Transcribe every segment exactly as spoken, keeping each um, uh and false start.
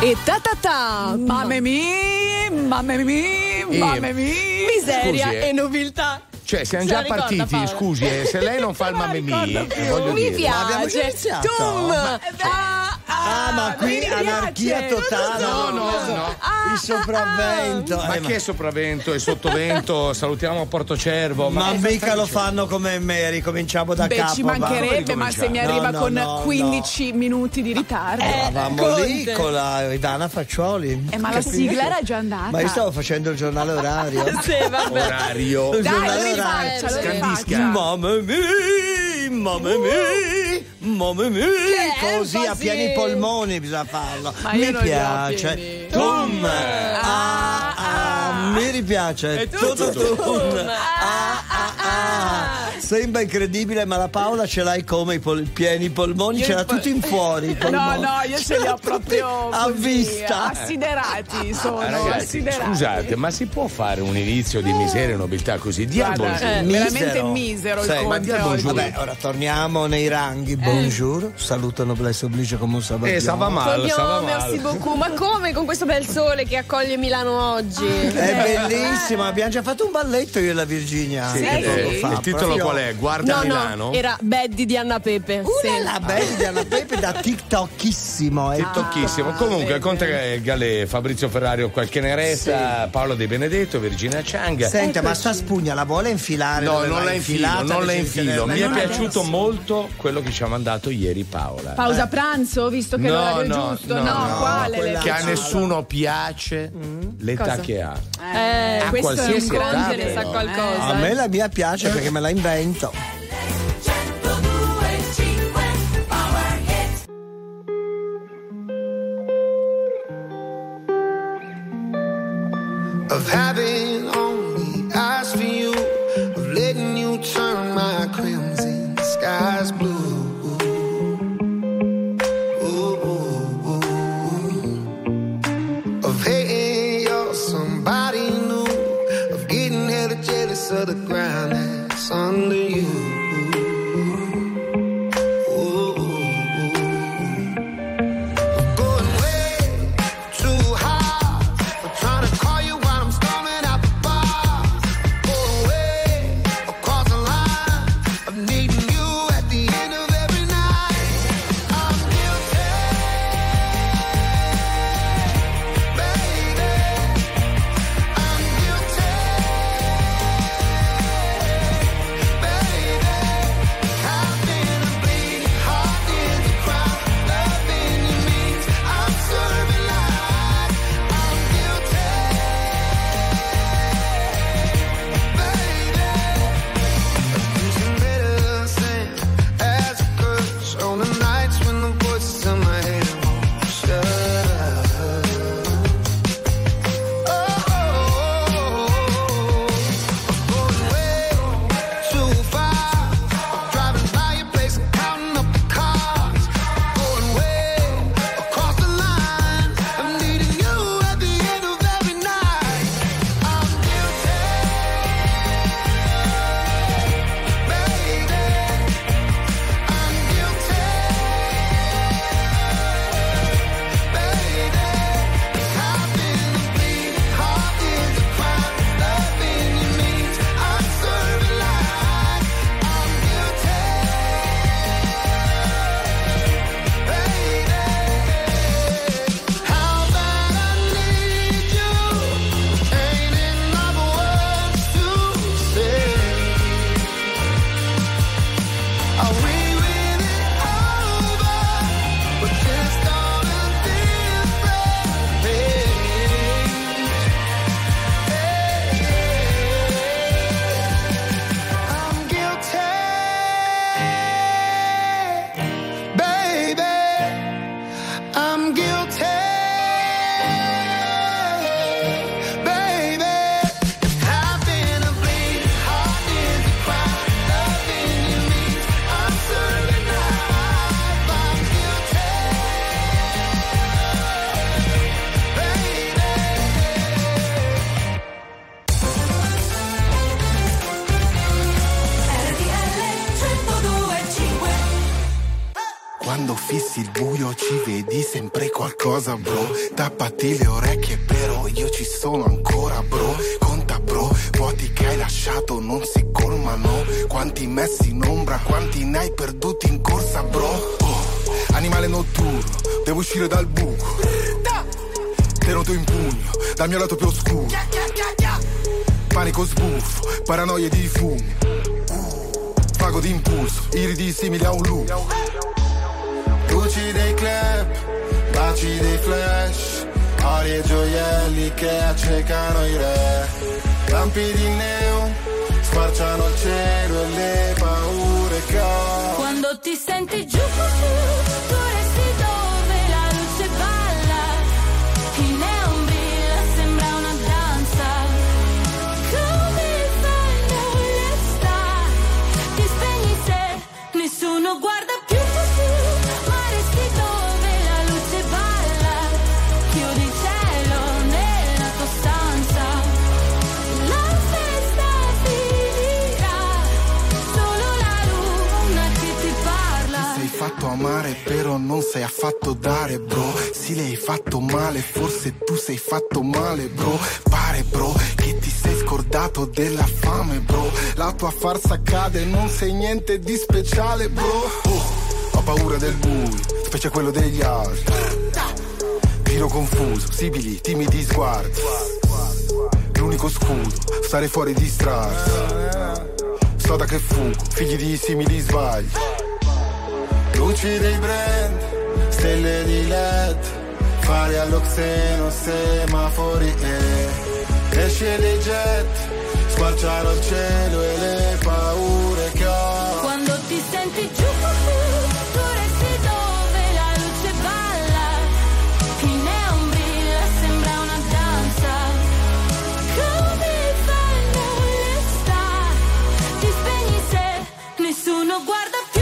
E ta ta ta, mamma mia, mamma mia, mamma mia, miseria Scusi, eh. e nobiltà. Cioè, siamo Se già la ricorda, partiti, Paola? scusi, eh, se lei non fa il mamma mia, voglio Mi dire. Ma abbiamo già piace. iniziato? Tum. Ma- Ah, Ah, ma qui mi piace. anarchia totale. No, no, no. Ah, Il sopravvento. Ma Eh, che sopravvento e sottovento? Salutiamo Portocervo. Ma cosa mica stai lo dicendo? fanno come me, ricominciamo da Beh, capo. ci va. mancherebbe, ma se mi No, arriva no, con no, quindici minuti di ritardo. Eravamo lì Conte. con la Ivana Faccioli. Eh, ma la Capisci? sigla era già andata. Ma io stavo facendo il giornale orario. Sì, vabbè. Orario. Il Dai, giornale lo orario. rifaccia, lo Scandisca. rifaccia. Mamma mia, mamma mia, mamma mia. Che Così a enfasi. pieni polmoni bisogna farlo. Ma io Mi non li ho piace. pieni. Tum. Ah, ah, mi ripiace. Tutto tum. Ah, ah, ah. Sembra incredibile, ma la Paola ce l'hai come i pol- pieni polmoni, ce l'ha tutti in fuori. i No, polmoni. no, io ce li ho proprio a così, vista. assiderati sono, Ah, ragazzi, assiderati. scusate, ma si può fare un inizio di miseria e nobiltà così? Dia il Guarda, buongiorno. eh, veramente misero il Sai, Conte ma dia il oggi. buongiorno. Vabbè, ora torniamo nei ranghi. Buongiorno, saluto noblesse oblige come un sabato. Eh, stava male, stava Fabio, merci male. beaucoup. Ma come con questo bel sole che accoglie Milano oggi? È bellissimo, abbiamo già fatto un balletto io e la Virginia. Sì, poco eh, fa, il titolo proprio- qual è? Guarda No, Milano? no, era Baddy di Anna Pepe. Sì. Uh, la bella di Anna Pepe da TikTokissimo. eh. Tocchissimo. Comunque, Conte Galè, Fabrizio Ferrario, qualche ne resta, Paolo De Benedetto, Virginia Chang. Senta, ma sta spugna la vuole infilare? No, dove non va la infilo, infilata, non la invece di infilo. tenerla Mi è in piaciuto mano? molto quello che ci ha mandato ieri Paola. Pausa pranzo, visto che No, l'orario è no, giusto. no, No, no, quale? quella- Che a Ciao. nessuno piace l'età Cosa? che ha. Eh, A questo è un qualsiasi età, Conte, ne sa però. qualcosa. A me la mia piace perché me la invento. Of having only eyes for you, of letting you turn my crimson skies blue. Ooh, ooh, ooh. Of hating you're somebody new, of getting hella jealous of the ground that's under you. Ooh, ooh, ooh. Of going way too high, for trying to call you while I'm storming out the bar. Going way across the line of needing you at the end of every night. I'm guilty, baby. I'm guilty, baby. Quando fissi il buio ci vedi sempre qualcosa, bro. Tappati le orecchie, però io ci sono ancora, bro. Conta, bro, vuoti che hai lasciato non si colmano. Quanti messi in ombra, quanti ne hai perduti in corsa, bro. Oh, animale notturno, devo uscire dal buco. Te noto in pugno, dal mio lato più oscuro. Panico sbuffo, paranoie di fumo. Vago d'impulso, iridi simili a un lupo. Luci dei club, baci dei flash, ori e gioielli che accecano i re. Lampi di neon, squarciano il cielo e le paure che ho. Quando ti senti giù, tu resti dove la luce balla. Il neon brilla, sembra una danza. Come fai a non restare? Ti spegni se nessuno guarda più. Fatto amare però non sei affatto dare, bro. Sì, le hai fatto male, forse tu sei fatto male, bro. Pare, bro, che ti sei scordato della fame, bro. La tua farsa cade, non sei niente di speciale, bro. Oh, ho paura del buio, specie quello degli altri. Giro confuso, sibili, timidi sguardi. L'unico scudo, stare fuori di strada. So da che fugo, figli di simili sbagli. Luci dei brand, stelle di led, fari all'oxeno, semafori e esce dei jet, squarciano il cielo e le paure che ho. Quando ti senti giù, tu resti dove la luce balla. Il neon brilla, sembra una danza. Come fai a non restare? Ti spegni se nessuno guarda più.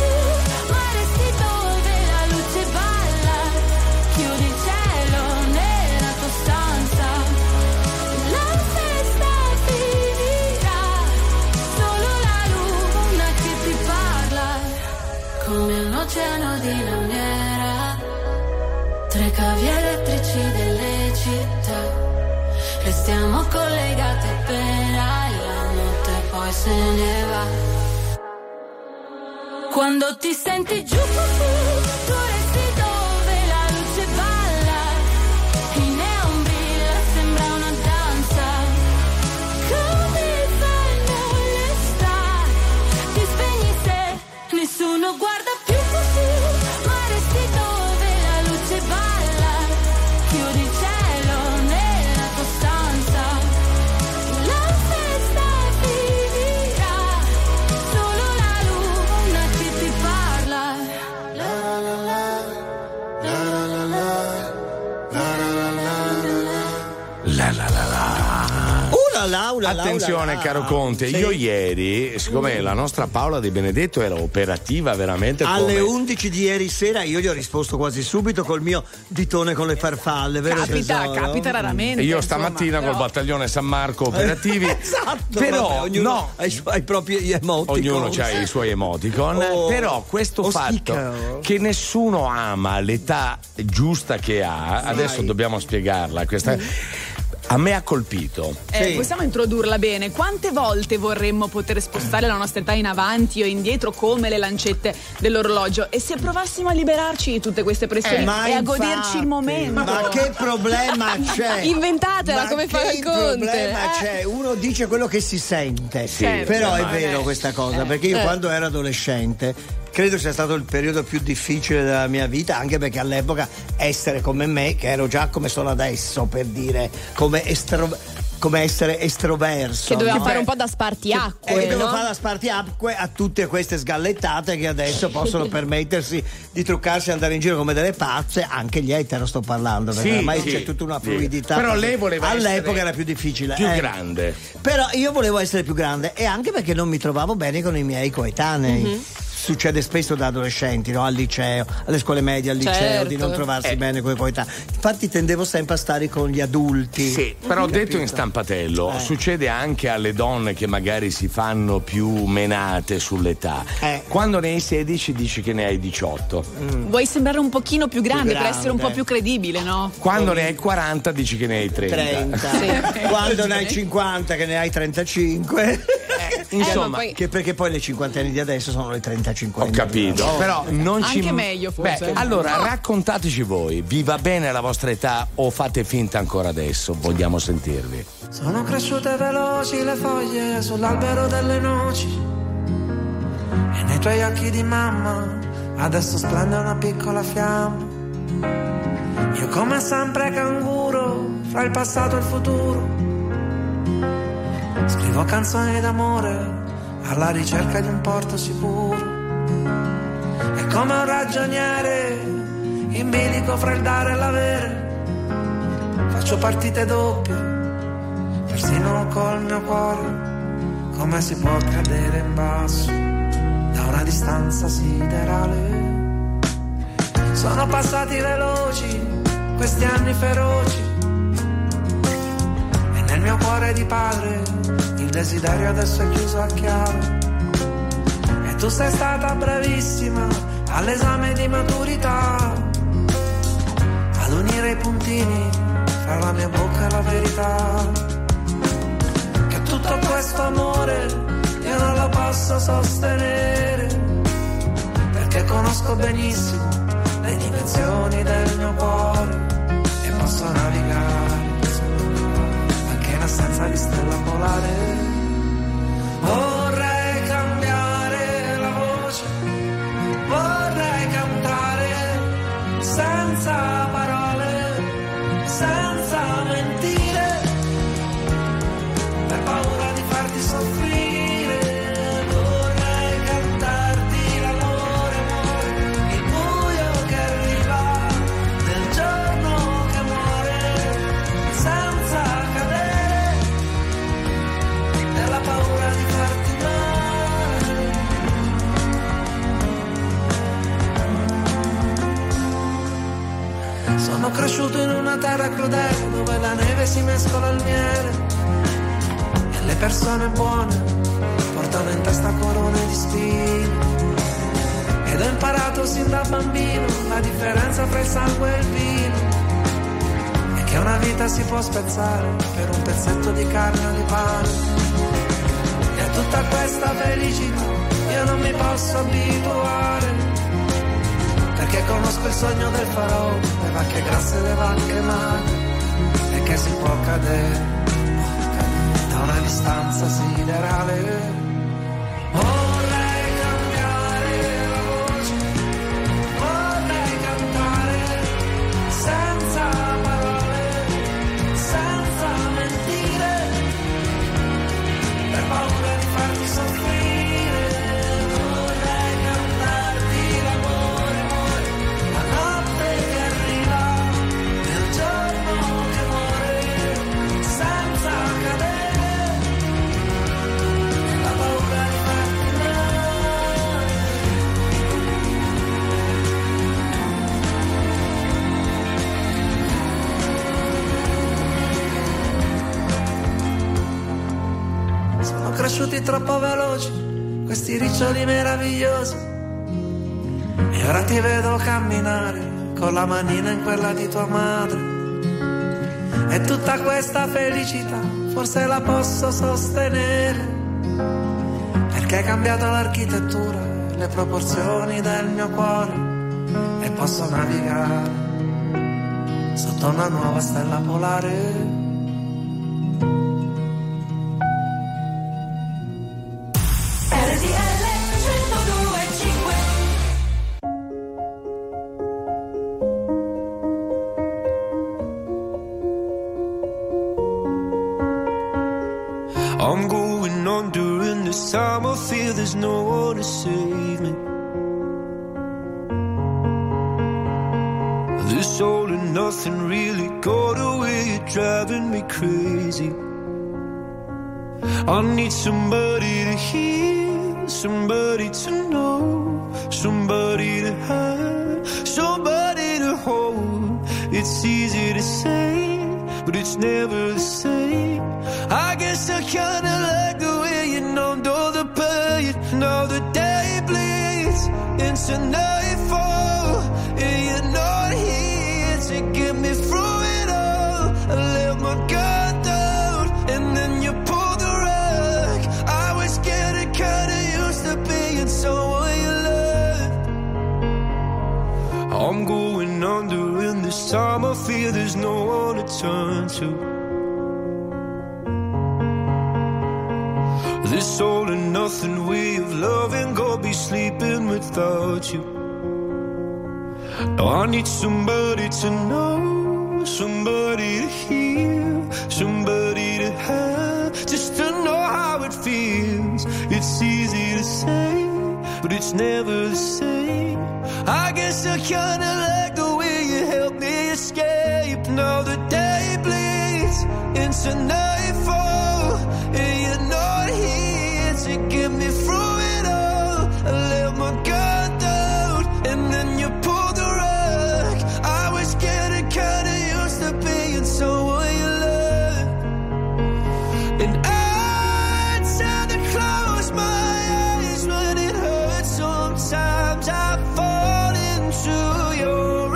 Oceano di lamiera, tre cavi elettrici delle città, restiamo collegate appena la notte poi se ne va. Quando ti senti giù, tu resti dove la luce balla, il neon brilla, sembra una danza. Come fai a non restare? Ti spegni se nessuno guarda più. Laura, Attenzione Laura, caro Conte, sì. Io ieri, siccome la nostra Paola Di Benedetto era operativa veramente come... alle undici di ieri sera io gli ho risposto quasi subito col mio ditone con le farfalle, vero capita, tesoro? capita raramente. Io insomma, stamattina però... col battaglione San Marco operativi. Esatto, però vabbè, ognuno no, ha i, su- ha i propri emoticon. ognuno ha i suoi emoticon, Oh, però questo oh, fatto schicco. che nessuno ama l'età giusta che ha, adesso dobbiamo spiegarla questa. A me ha colpito. Eh, Sì. Possiamo introdurla bene. Quante volte vorremmo poter spostare la nostra età in avanti o indietro come le lancette dell'orologio? E se provassimo a liberarci di tutte queste pressioni Eh, ma e a infatti, goderci il momento? Ma che problema c'è? Inventatela Ma come fa che il Conte. problema Eh. c'è? Uno dice quello che si sente. Sì, Però è ma- vero questa cosa, perché io Eh. quando ero adolescente credo sia stato il periodo più difficile della mia vita, anche perché all'epoca essere come me, che ero già come sono adesso, per dire, come estro come essere estroverso, Che doveva no? fare un po' da spartiacque, E devo no? fare la spartiacque a tutte queste sgallettate che adesso possono permettersi di truccarsi e andare in giro come delle pazze, anche gli etero sto parlando, perché Sì, ormai sì, c'è tutta una sì. fluidità. Però lei voleva all'epoca essere era più difficile. più eh. grande. Però io volevo essere più grande e anche perché non mi trovavo bene con i miei coetanei. succede spesso da adolescenti, no? Al liceo, alle scuole medie, al liceo, Certo. di non trovarsi Eh. bene con i coetanei. Infatti tendevo sempre a stare con gli adulti. Sì, però detto in stampatello, Eh. succede anche alle donne che magari si fanno più menate sull'età. Eh. Quando ne hai sedici dici che ne hai diciotto. Vuoi sembrare un pochino più grande, per grande. essere un po' più credibile, no? Quando ne hai quaranta dici che ne hai trenta. trenta. Sì. Quando ne hai cinquanta, che ne hai trentacinque. Insomma, Eh, ma poi- Che perché poi le cinquantenni di adesso sono le trentacinque. ho capito, però non ci Anche meglio, forse. Beh, allora raccontateci voi, vi va bene la vostra età o fate finta ancora adesso? Vogliamo sentirvi. Sono cresciute veloci le foglie sull'albero delle noci e nei tuoi occhi di mamma adesso splende una piccola fiamma. Io come sempre canguro fra il passato e il futuro, scrivo canzoni d'amore alla ricerca di un porto sicuro. E come un ragioniere in bilico fra il dare e l'avere, faccio partite doppie persino col mio cuore. Come si può cadere in basso da una distanza siderale? Sono passati veloci questi anni feroci e nel mio cuore di padre il desiderio adesso è chiuso a chiave. E tu sei stata bravissima all'esame di maturità ad unire i puntini fra la mia bocca e la verità. Che tutto questo amore io non lo posso sostenere, perché conosco benissimo le dimensioni del mio cuore e posso navigare anche in assenza di stella polare. Vorrei cambiare la voce, vorrei cantare senza parole, senza mentire, per paura di farti soffrire. Vorrei cantarti l'amore, amore, il buio che arriva nel giorno che muore, senza cadere nella paura di farti male. Sono cresciuto in una terra crudele dove la neve si mescola al miele e le persone buone portano in testa corone di spine. Ed ho imparato sin da bambino la differenza fra il sangue e il vino, e che una vita si può spezzare per un pezzetto di carne o di pane. E a tutta questa felicità io non mi posso abituare, perché conosco il sogno del faraone, le vacche grasse e le vacche magre, e che si può cadere da una distanza siderale. Vorrei cambiare la voce, vorrei cantare senza parole, senza mentire, per paura di farti soffrire. Vorrei cantarti l'amore, amore, la notte che arriva nel giorno che muore, senza cadere nella paura di farti male. Sono cresciuti troppo veloci questi riccioli meravigliosi, e ora ti vedo camminare con la manina in quella di tua madre. E tutta questa felicità forse la posso sostenere, perché hai cambiato l'architettura, le proporzioni del mio cuore, e posso navigare sotto una nuova stella polare. R T L centodue e cinque. I'm going on during this time. I feel there's no one to save me. This all and nothing really got away, driving me crazy. I need somebody to hear somebody to know, somebody to have, somebody to hold. It's easy to say, but it's never the same. I guess I kinda like the way you numbed all the pain. Now the day bleeds into nightfall, and you're not here to get me through it all. I let my guard down, and then you pulled the rug. I was getting kinda used to being someone you loved. I'm going under, and this time I feel there's no one to turn to. This all and nothing way of loving, go be sleeping without you. Now I need somebody to know, somebody to hear, somebody to have, just to know how it feels. It's easy to say, but it's never the same. I guess I kinda like the way you help me escape. Now the day bleeds into nightfall, and you're not here to get me through it all. I let my guard down, and then you pulled the rug. I was getting kinda used to being someone you love, and I tend to close my eyes when it hurts. Sometimes I fall into your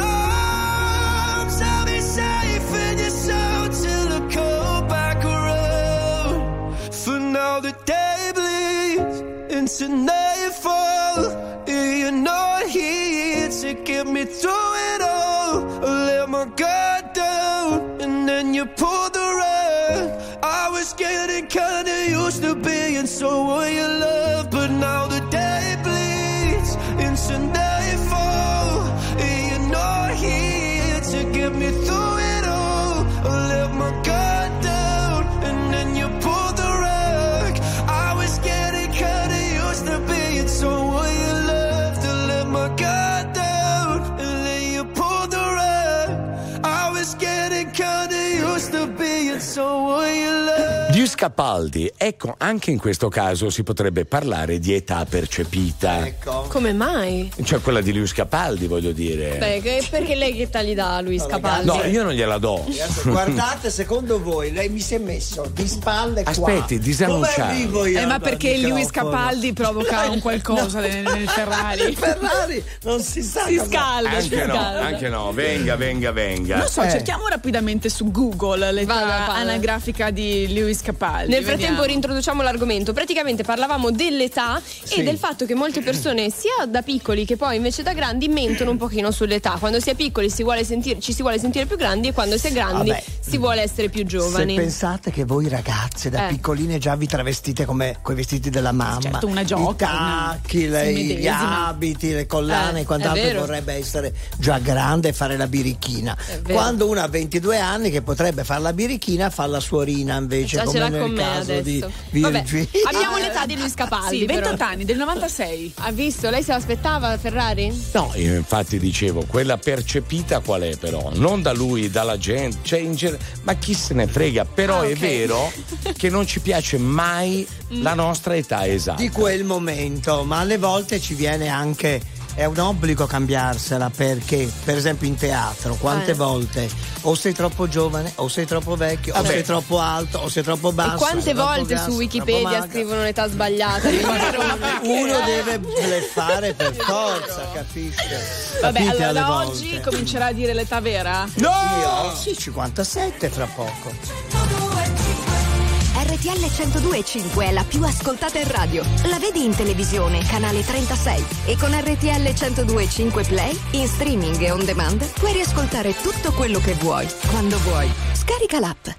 arms. I'll be safe in your soul till I come back around. For now the day bleeds into nightfall, and you're not here to get me through it all. I let my guard down, and then you pulled the rug. I was getting kinda used to being someone you love, but now the day bleeds into nightfall, and you're not here to get me through it all. I let my guard down, and then you pulled the rug. I was getting kinda used to being someone you loved. I let my guard down, and then you pulled the rug. I was getting kinda used to being someone you loved. Lewis Capaldi, ecco, anche in questo caso si potrebbe parlare di età percepita. Ecco. Come mai? Cioè quella di Lewis Capaldi, voglio dire. Beh, che- perché lei che età gli dà a Luis Capaldi? No, io non gliela do. Adesso, guardate, secondo voi lei mi si è messo di spalle qua. Aspetti, disannunciare. Come arrivo io Eh, ma al perché Lewis microfono? Capaldi provoca un qualcosa No. nel, nel Ferrari? Il Ferrari non si sa Si cosa- scalda, si Anche no, scalda. anche no, venga, venga, venga. Non so, Eh. cerchiamo rapidamente su Google Vada, l'età vada. anagrafica di Lewis Capaldi. Nel frattempo vediamo. rintroduciamo l'argomento. Praticamente parlavamo dell'età Sì. e del fatto che molte persone, sia da piccoli che poi invece da grandi, mentono un pochino sull'età. Quando si è piccoli si vuole sentire, ci si vuole sentire più grandi, e quando si è grandi Vabbè. si vuole essere più giovani. Se pensate che voi ragazze da Eh. piccoline già vi travestite come coi vestiti della mamma, Certo, una gioca, i tacchi, una- le- si gli medesima. abiti, le collane Eh, e quant'altro, è vero. vorrebbe essere già grande e fare la birichina. vero. Quando una ha ventidue anni che potrebbe fare la birichina, fa la suorina invece, Già come ce l'ha nel con me caso adesso. di Vabbè, Virgi. abbiamo l'età di Luis Capaldi. Sì, però. ventotto anni, del novantasei. Ha visto? Lei se l'aspettava Ferrari? No, io infatti dicevo, quella percepita qual è però? Non da lui, dalla gente, cioè in genere, ma chi se ne frega, però Ah, è ok. vero che non ci piace mai la nostra età esatta. Di quel momento, ma alle volte ci viene anche, è un obbligo cambiarsela, perché per esempio in teatro quante Eh. volte o sei troppo giovane o sei troppo vecchio o Vabbè. sei troppo alto o sei troppo basso. E quante sei troppo volte grasso, su troppo Wikipedia magro. scrivono l'età sbagliata? Uno deve bleffare per forza, capisce? Vabbè, Capite allora alle da volte. oggi comincerà a dire l'età vera? Io? Sì, cinquantasette fra poco. R T L centodue e cinque è la più ascoltata in radio. La vedi in televisione, canale trentasei. E con R T L centodue e cinque Play, in streaming e on demand, puoi riascoltare tutto quello che vuoi, quando vuoi. Scarica l'app.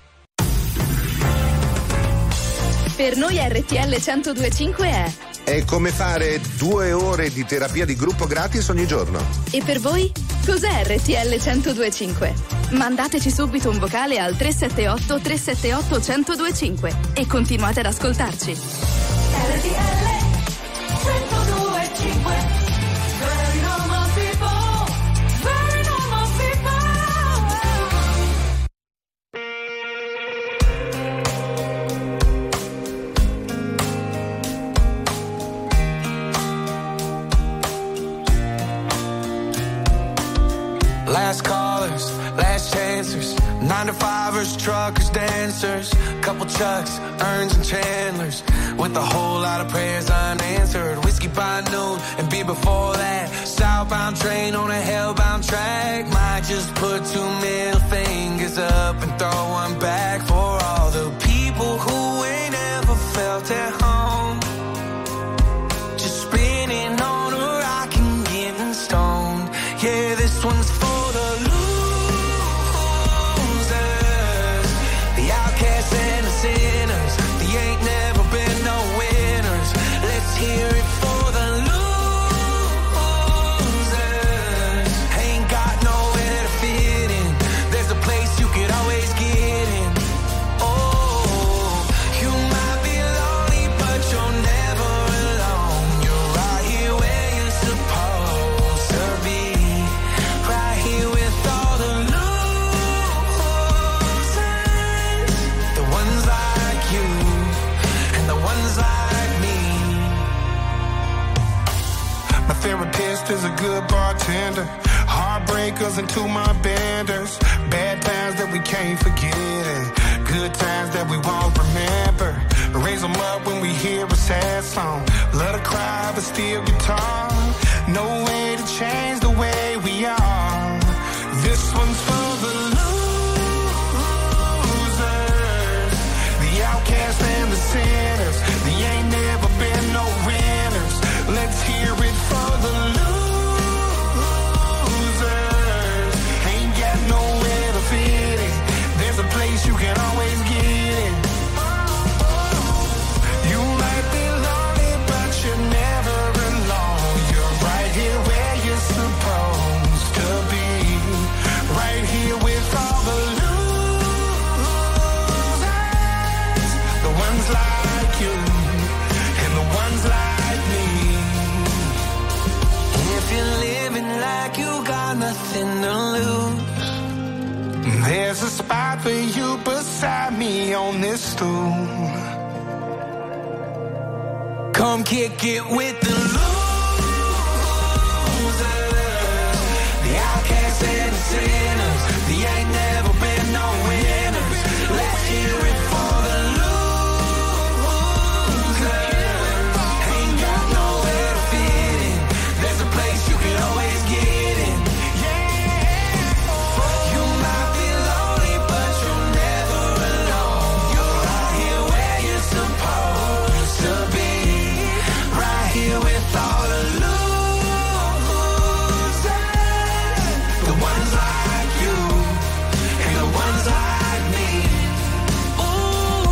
Per noi R T L centodue e cinque è. È come fare due ore di terapia di gruppo gratis ogni giorno. E per voi? Cos'è R T L centodue e cinque? Mandateci subito un vocale al tre sette otto tre sette otto centodue e cinque e continuate ad ascoltarci. R T L centodue e cinque. Very normal people. Very normal people. Last callers, last chancers, nine to fivers, truckers, dancers, couple Chucks, Earns and Chandlers, with a whole lot of prayers unanswered. Whiskey by noon and beer before that. Southbound train on a hellbound track. Might just put two middle fingers up and throw one back for all the people who ain't ever felt at home. Just spinning on a rock and getting stoned. Yeah, this one's for the losers, the outcasts and the sinners. They ain't never been no winners. Let's hear it for the losers. Ain't got nowhere to fit in. There's a place you could always get in. Oh, you might be lonely, but you're never alone. You're right here where you're supposed to be. Right here with all the losers, the ones like you and the ones like me. My therapist is a good bartender. Heartbreakers and two my benders. Bad times that we can't forget and good times that we won't remember. Raise them up when we hear a sad song. Let her cry but still guitar. No way to change the way we are. This one's for the losers, the outcasts and the sinners. They ain't never been no winners. Let's hear it for the losers. Ain't got nowhere to fit in. There's a place you can always get in. You might be lonely, but you're never alone. You're right here where you're supposed to be. Right here with all the losers, the ones like you and the ones like me. If you're living like you got nothing to lose, There's a spot for you beside me on this stool. come kick it with the losers, the outcasts and the sinners. They ain't never been no winners. Let's hear it for the losers. Ain't got nowhere to fit in. There's a place you can always get in. You might be lonely, but you're never alone. You're right here where you're supposed to be. Right here with all the losers, the ones like you and the ones like me. Ooh,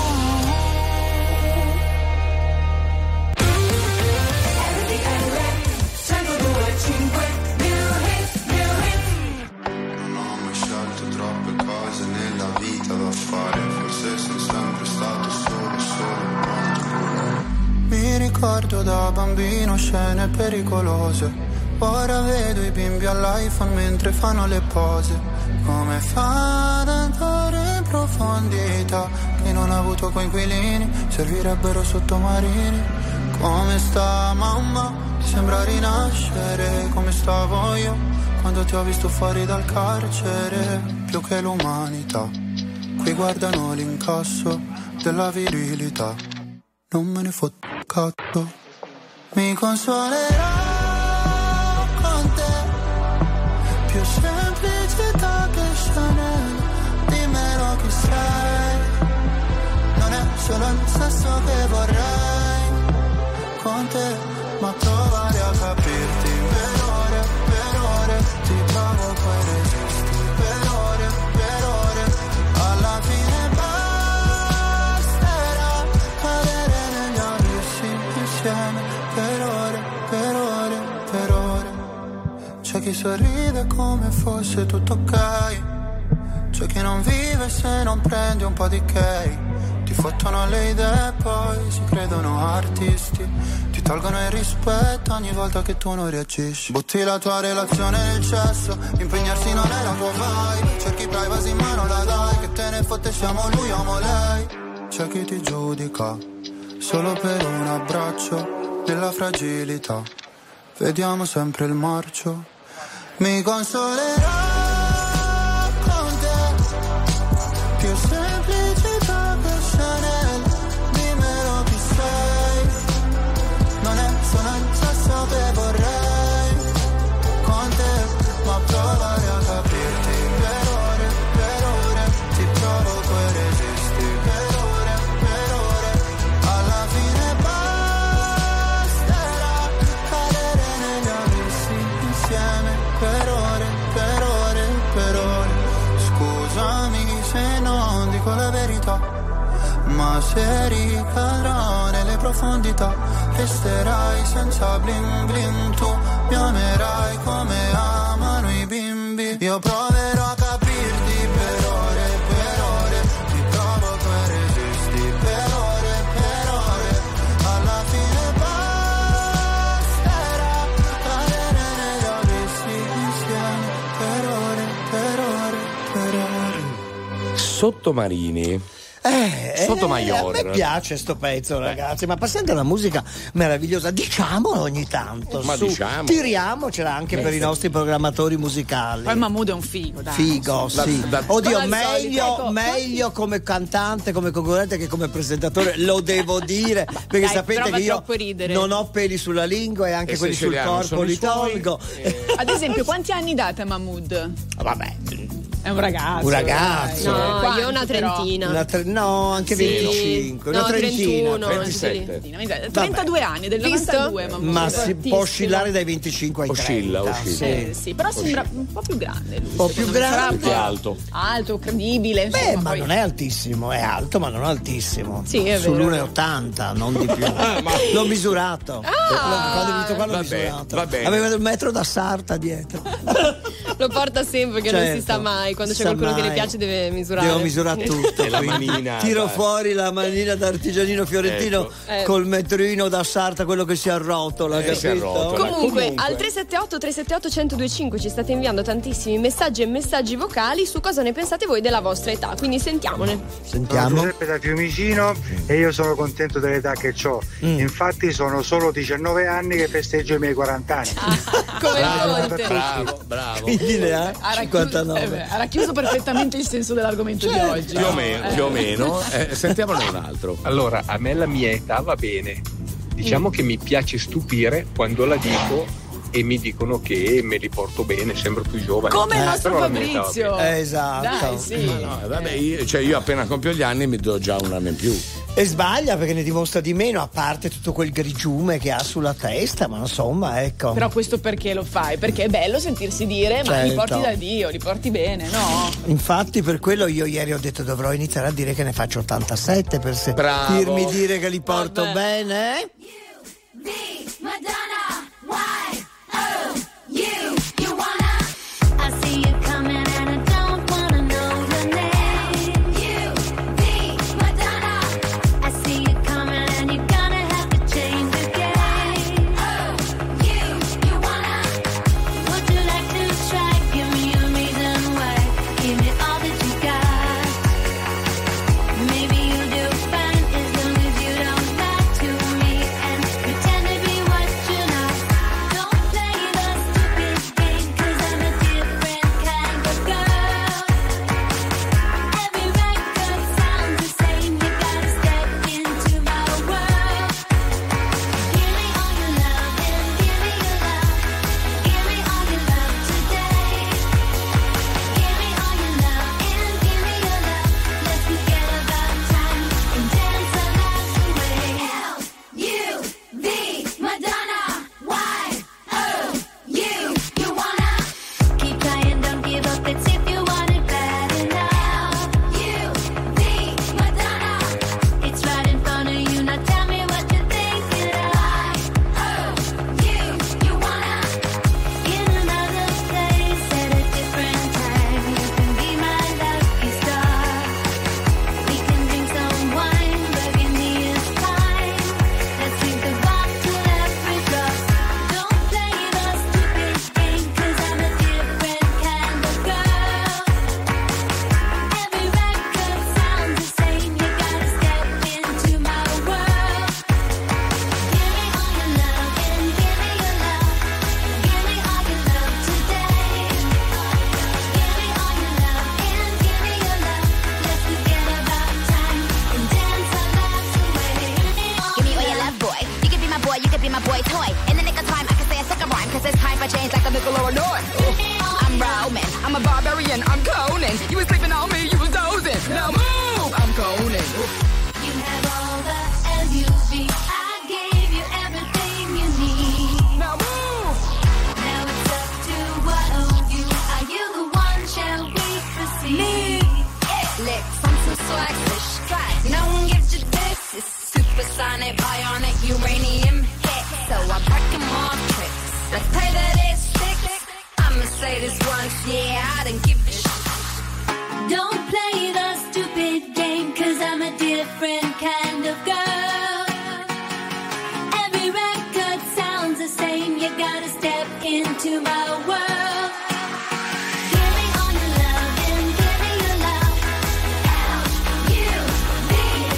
Non ho mai scelto troppe cose nella vita da fare. Forse sono sempre stato solo, solo pronto. Mi ricordo da bambino scene pericolose. Ora vedo i bimbi all'iPhone mentre fanno le pose. Come fa ad andare in profondità? Chi non ha avuto coinquilini servirebbero sottomarini. Come sta mamma? Ti sembra rinascere come stavo io quando ti ho visto fuori dal carcere. Più che l'umanità, qui guardano l'incasso della virilità. Non me ne fotto un cazzo. Mi consolerò con te. Più semplicità che Chanel. Dimmelo chi sei. Non è solo il sesso che vorrei con te, ma provare a capirti per ore, per ore. Ti provo poi resisti per ore, per ore. Alla fine basterà cadere negli abissi insieme per ore, per ore, per ore. C'è chi sorride come fosse tutto ok. C'è chi non vive se non prendi un po' di cake. Ti fottono le idee e poi si credono artisti. Ti tolgono il rispetto ogni volta che tu non reagisci. Butti la tua relazione nel cesso. Impegnarsi non è la tua vibe. Cerchi privacy ma non la dai. Che te ne fotte siamo lui o lei. C'è chi ti giudica solo per un abbraccio della fragilità. Vediamo sempre il marcio Mi consolerò con te, più semplicità che Chanel, dimmelo chi sei, non è sono il sesso che vorrei con te, ma provare a capirti per ore, per ore, ti provo e resisti per ore, per ore, alla fine basterà cadere negli abissi insieme per ore, per ore, per ore. Scusami se non dico la verità, ma se ricadrò nelle profondità resterai senza bling bling, tu mi amerai come amano i bimbi. Io proverò a capirti per ore, per ore, ti provo e resisti per ore, per ore, alla fine basterà cadere negli abissi insieme per ore, per ore, per ore. Sottomarini. Eh, Sotomayor. eh, a me piace sto pezzo, ragazzi, ma passando alla musica meravigliosa, diciamolo ogni tanto. Ma su, diciamo. tiriamocela anche Eh, per sì. i nostri programmatori musicali. Poi Mahmood è un figo, dai. Figo, Da- sì. da- Oddio, Come al solito, meglio, ecco. meglio come cantante, come concorrente che come presentatore, lo devo dire, perché Dai, sapete prova che io troppo ridere. non ho peli sulla lingua e anche E quelli sul siciliano corpo sono i li suoi, tolgo. Ad esempio, quanti anni date a Mahmood? Vabbè, È un ragazzo. Un ragazzo. dai. No, Quanti, io una però? trentina. una tre- no, anche Sì. venticinque, una No, trentina. trentuno. ventisette. trentadue anni, del Visto? novantadue, Mahmood. Ma si può Fortissimo. oscillare dai venticinque ai Oscilla, trenta. oscilla. Sì. Eh, sì, però sembra un po' più grande lui. Un po' più secondo me. Sarà grande. un po' Che alto. Alto, credibile. Beh, insomma, ma poi- non è altissimo, è alto, ma non altissimo. Sì, è vero. Sull'uno e ottanta, non di più. L'ho misurato. Quando è venuto qua l'ho Va bene, misurato. va bene. Aveva il metro da sarta dietro. Lo porta sempre che non Certo. si sa mai. Quando Si c'è sa qualcuno che mai. le piace deve misurare. Devo misurare tutto. E la quindi manina, Tiro dai. fuori la manina d'artigianino fiorentino Ecco. Eh. col metrino da sarta, quello che si arrotola, Eh, si capito? arrotola. Comunque, Comunque. al tre sette otto tre sette otto uno zero due cinque ci state inviando tantissimi messaggi e messaggi vocali su cosa ne pensate voi della vostra età, quindi sentiamone. Sono Sentiamo. Giuseppe da Fiumicino e io sono contento dell'età che ho. Mm. Infatti sono solo diciannove anni che festeggio i miei quaranta anni. Come Bravo, il Conte. bravo, bravo. Quindi ne ha Ha racchiuso, cinquantanove. eh beh, ha racchiuso perfettamente il senso dell'argomento di oggi. Più o no? meno, Eh. più o meno. Eh, sentiamone un altro. Allora, a me la mia età va bene. Diciamo che mi piace stupire quando la dico e mi dicono che me li porto bene, sembro più giovane. Come il Eh, nostro però la mia età va Fabrizio. bene. Eh, esatto. Dai, sì. No, vabbè, io, cioè io appena compio gli anni mi do già un anno in più. E sbaglia perché ne dimostra di meno, a parte tutto quel grigiume che ha sulla testa, ma insomma, ecco. Però questo perché lo fai? Perché è bello sentirsi dire, ma li Certo. porti da Dio, li porti bene, no? Infatti per quello io ieri ho detto dovrò iniziare a dire che ne faccio ottantasette per Bravo. sentirmi dire che li porto Vabbè. bene. Madonna, why? Oh, you, you wanna? I see you coming and I don't wanna know your name. You, me, Madonna. I see you coming and you're gonna have to change the game. Oh, you, you wanna? Would you like to try? Give me a reason why. Give me all that you got. Maybe you'll do fine as long as you don't lie to me and pretend to be what you my chains like a nickel or a north. I'm Roman, I'm a barbarian, I'm Conan. You was sleeping on me, you was dozing. Now move, I'm Conan. You have all the L U V. I gave you everything you need. Now move. Now it's up to what of you. Are you the one? Shall we proceed? Me. Licks, I'm so swaggish. No one gives you this. It's supersonic, bionic, uranium hit. So I break 'em off tricks. Let's pray that it sticks. I'ma say this once, yeah, I didn't give a shit. Don't play the stupid game, cause I'm a different kind of girl. Every record sounds the same, you gotta step into my world. Give me all your love and give me your love. L U V.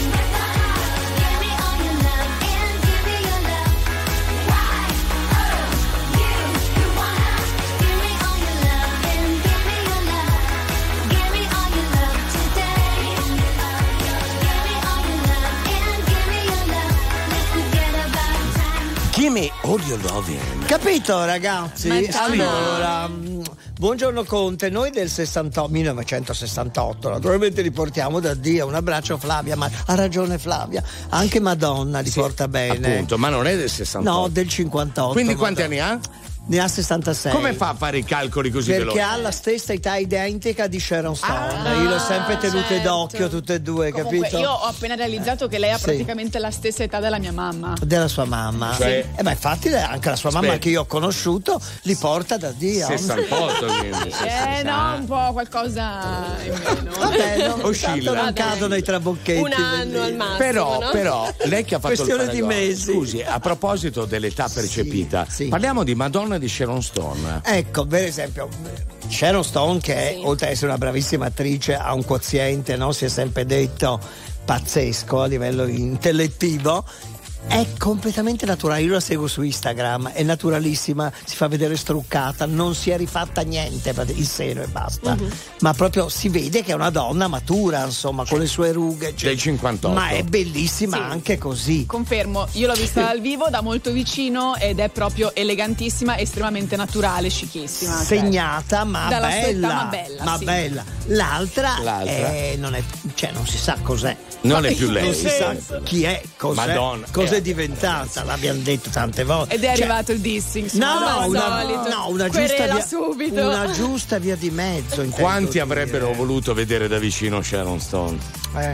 Give me all your love and give me your love. Y O U. You wanna give me all your love and give me your love. Give me all your love today. Give me all your love and give me your love. Let's forget about time. Gimme all your loving. Capito, ragazzi? Ma ciao. Allora, mh, buongiorno Conte, noi del sessantotto, millenovecentosessantotto, naturalmente li portiamo da Dio. Un abbraccio Flavia, ma ha ragione Flavia, anche Madonna li porta bene. Appunto, ma non è del sessantotto. No, del cinquantotto. Quindi quanti Madonna. anni ha? Ne ha sessantasei. Come fa a fare i calcoli così Perché veloci? ha la stessa età identica di Sharon Stone. Ah, Io l'ho sempre tenute certo. d'occhio tutte e due, Comunque, capito? io ho appena realizzato che lei ha Sì. praticamente la stessa età della mia mamma. Della sua mamma. Cioè- Eh, ma infatti lei- anche la sua mamma Aspetta. che io ho conosciuto li porta da Dio. sessantotto, quindi. Eh no, un po' qualcosa in meno. Vabbè, non, Oscilla. tanto non cadono i trabocchetti. Un anno al massimo. Però, no? però, lei che ha fatto Questione il di paragone, mesi. scusi, a proposito dell'età percepita, sì. parliamo di Madonna e di Sharon Stone. Ecco, per esempio, Sharon Stone, che Sì. oltre ad essere una bravissima attrice, ha un quoziente, no? Si è sempre detto pazzesco a livello intellettivo. È completamente naturale, io la seguo su Instagram, è naturalissima, si fa vedere struccata, non si è rifatta niente, il seno e basta. Mhm. Ma proprio si vede che è una donna matura, insomma, con le sue rughe. Del cinquantotto. Ma è bellissima Sì. anche così. Confermo, io l'ho vista dal vivo da molto vicino ed è proprio elegantissima, estremamente naturale, chicissima. cioè. Segnata ma Dalla sua età, bella, ma bella, ma sì. bella. L'altra, L'altra? È, non è, cioè non si sa cos'è. Non è più lei. Non si sa chi è, cos'è, Madonna. cos'è Eh. diventata, l'abbiamo detto tante volte. Ed è Cioè, arrivato il dissing. No, come al una, solito. no, una giusta Querela via, subito. una giusta via di mezzo. intendo Quanti dire. avrebbero voluto vedere da vicino Sharon Stone? Eh.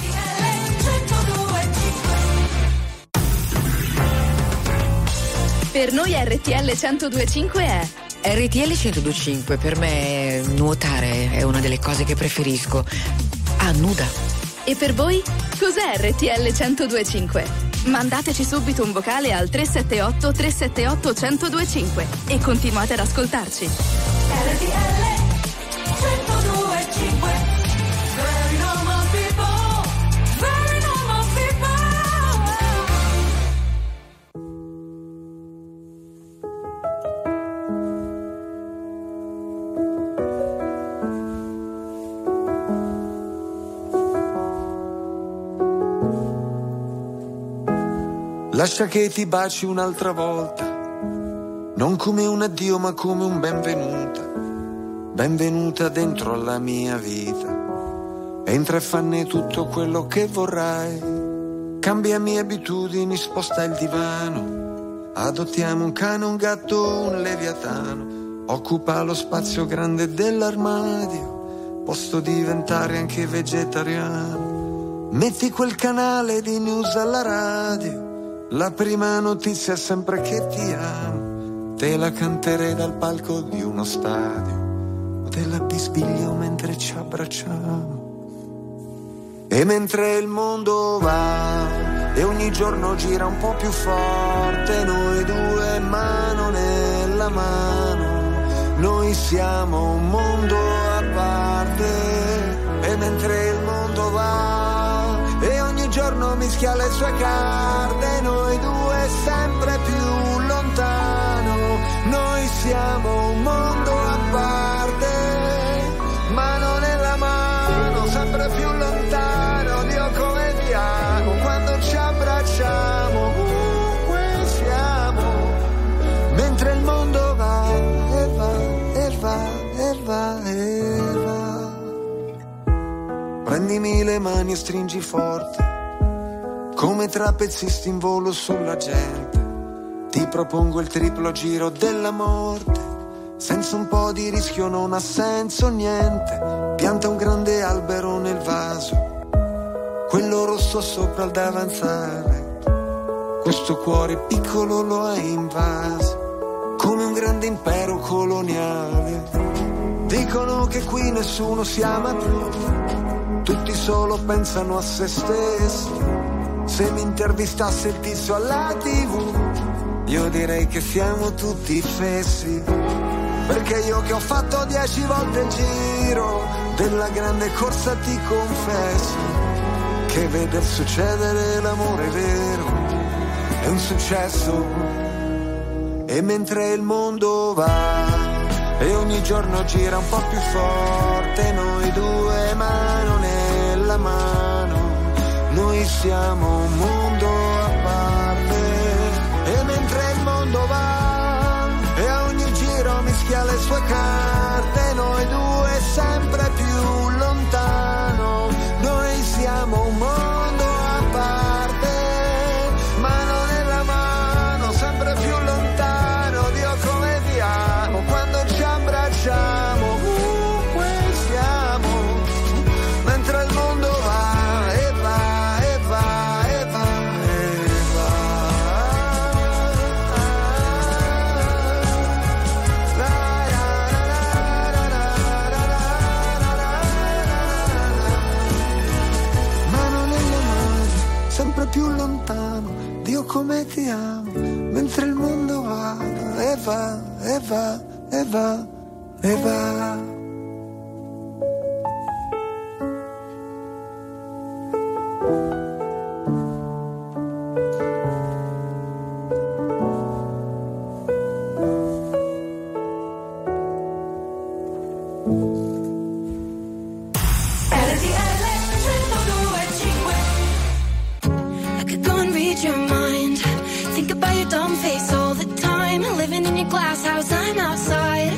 Per noi R T L centodue e cinque è R T L centodue e cinque per me nuotare è una delle cose che preferisco. Ah, nuda. E per voi? Cos'è R T L centodue e cinque? Mandateci subito un vocale al tre sette otto tre sette otto centodue e cinque e continuate ad ascoltarci. R T L centodue e cinque. Very normal people. Very normal people. Lascia che ti baci un'altra volta, non come un addio ma come un benvenuta, benvenuta dentro alla mia vita. Entra e fanne tutto quello che vorrai, cambiami abitudini, sposta il divano, adottiamo un cane, un gatto, un leviatano, occupa lo spazio grande dell'armadio, posso diventare anche vegetariano, metti quel canale di news alla radio. La prima notizia è sempre che ti amo, te la canterei dal palco di uno stadio, te la bisbiglio mentre ci abbracciamo. E mentre il mondo va e ogni giorno gira un po' più forte, noi due mano nella mano, noi siamo un mondo a parte. E mentre il mondo va e ogni giorno mischia le sue carte, noi due sempre più lontano, noi siamo un mondo a parte, mano nella mano, sempre più lontano, Dio come ti amo, quando ci abbracciamo, ovunque siamo, mentre il mondo va Prendimi le mani e stringi forte, come trapezzisti in volo sulla gente. Ti propongo il triplo giro della morte, senza un po' di rischio non ha senso niente. Pianta un grande albero nel vaso, quello rosso sopra il davanzale. Questo cuore piccolo lo hai invaso, come un grande impero coloniale. Dicono che qui nessuno si ama più, tutti solo pensano a se stessi. Se mi intervistasse il tizio alla tivù, io direi che siamo tutti fessi. Perché io che ho fatto dieci volte il giro della grande corsa ti confesso che veder succedere l'amore vero è un successo. E mentre il mondo va e ogni giorno gira un po' più forte, noi due mano nella mano, noi siamo un mondo a parte. E mentre il mondo va e a ogni giro mischia le sue carte, noi due sempre più lontano, noi siamo un mondo a parte. Mano nella mano, sempre più lontano, Dio come vi amo, quando ci abbracciamo, ovunque siamo, mentre il mondo va e va e va e va e va. Mano nella mano, sempre più lontano, Dio come ti amo, mentre il mondo va e va e va e va e va. I could go and read your mind, think about your dumb face all the time, living in your glass house, I'm outside,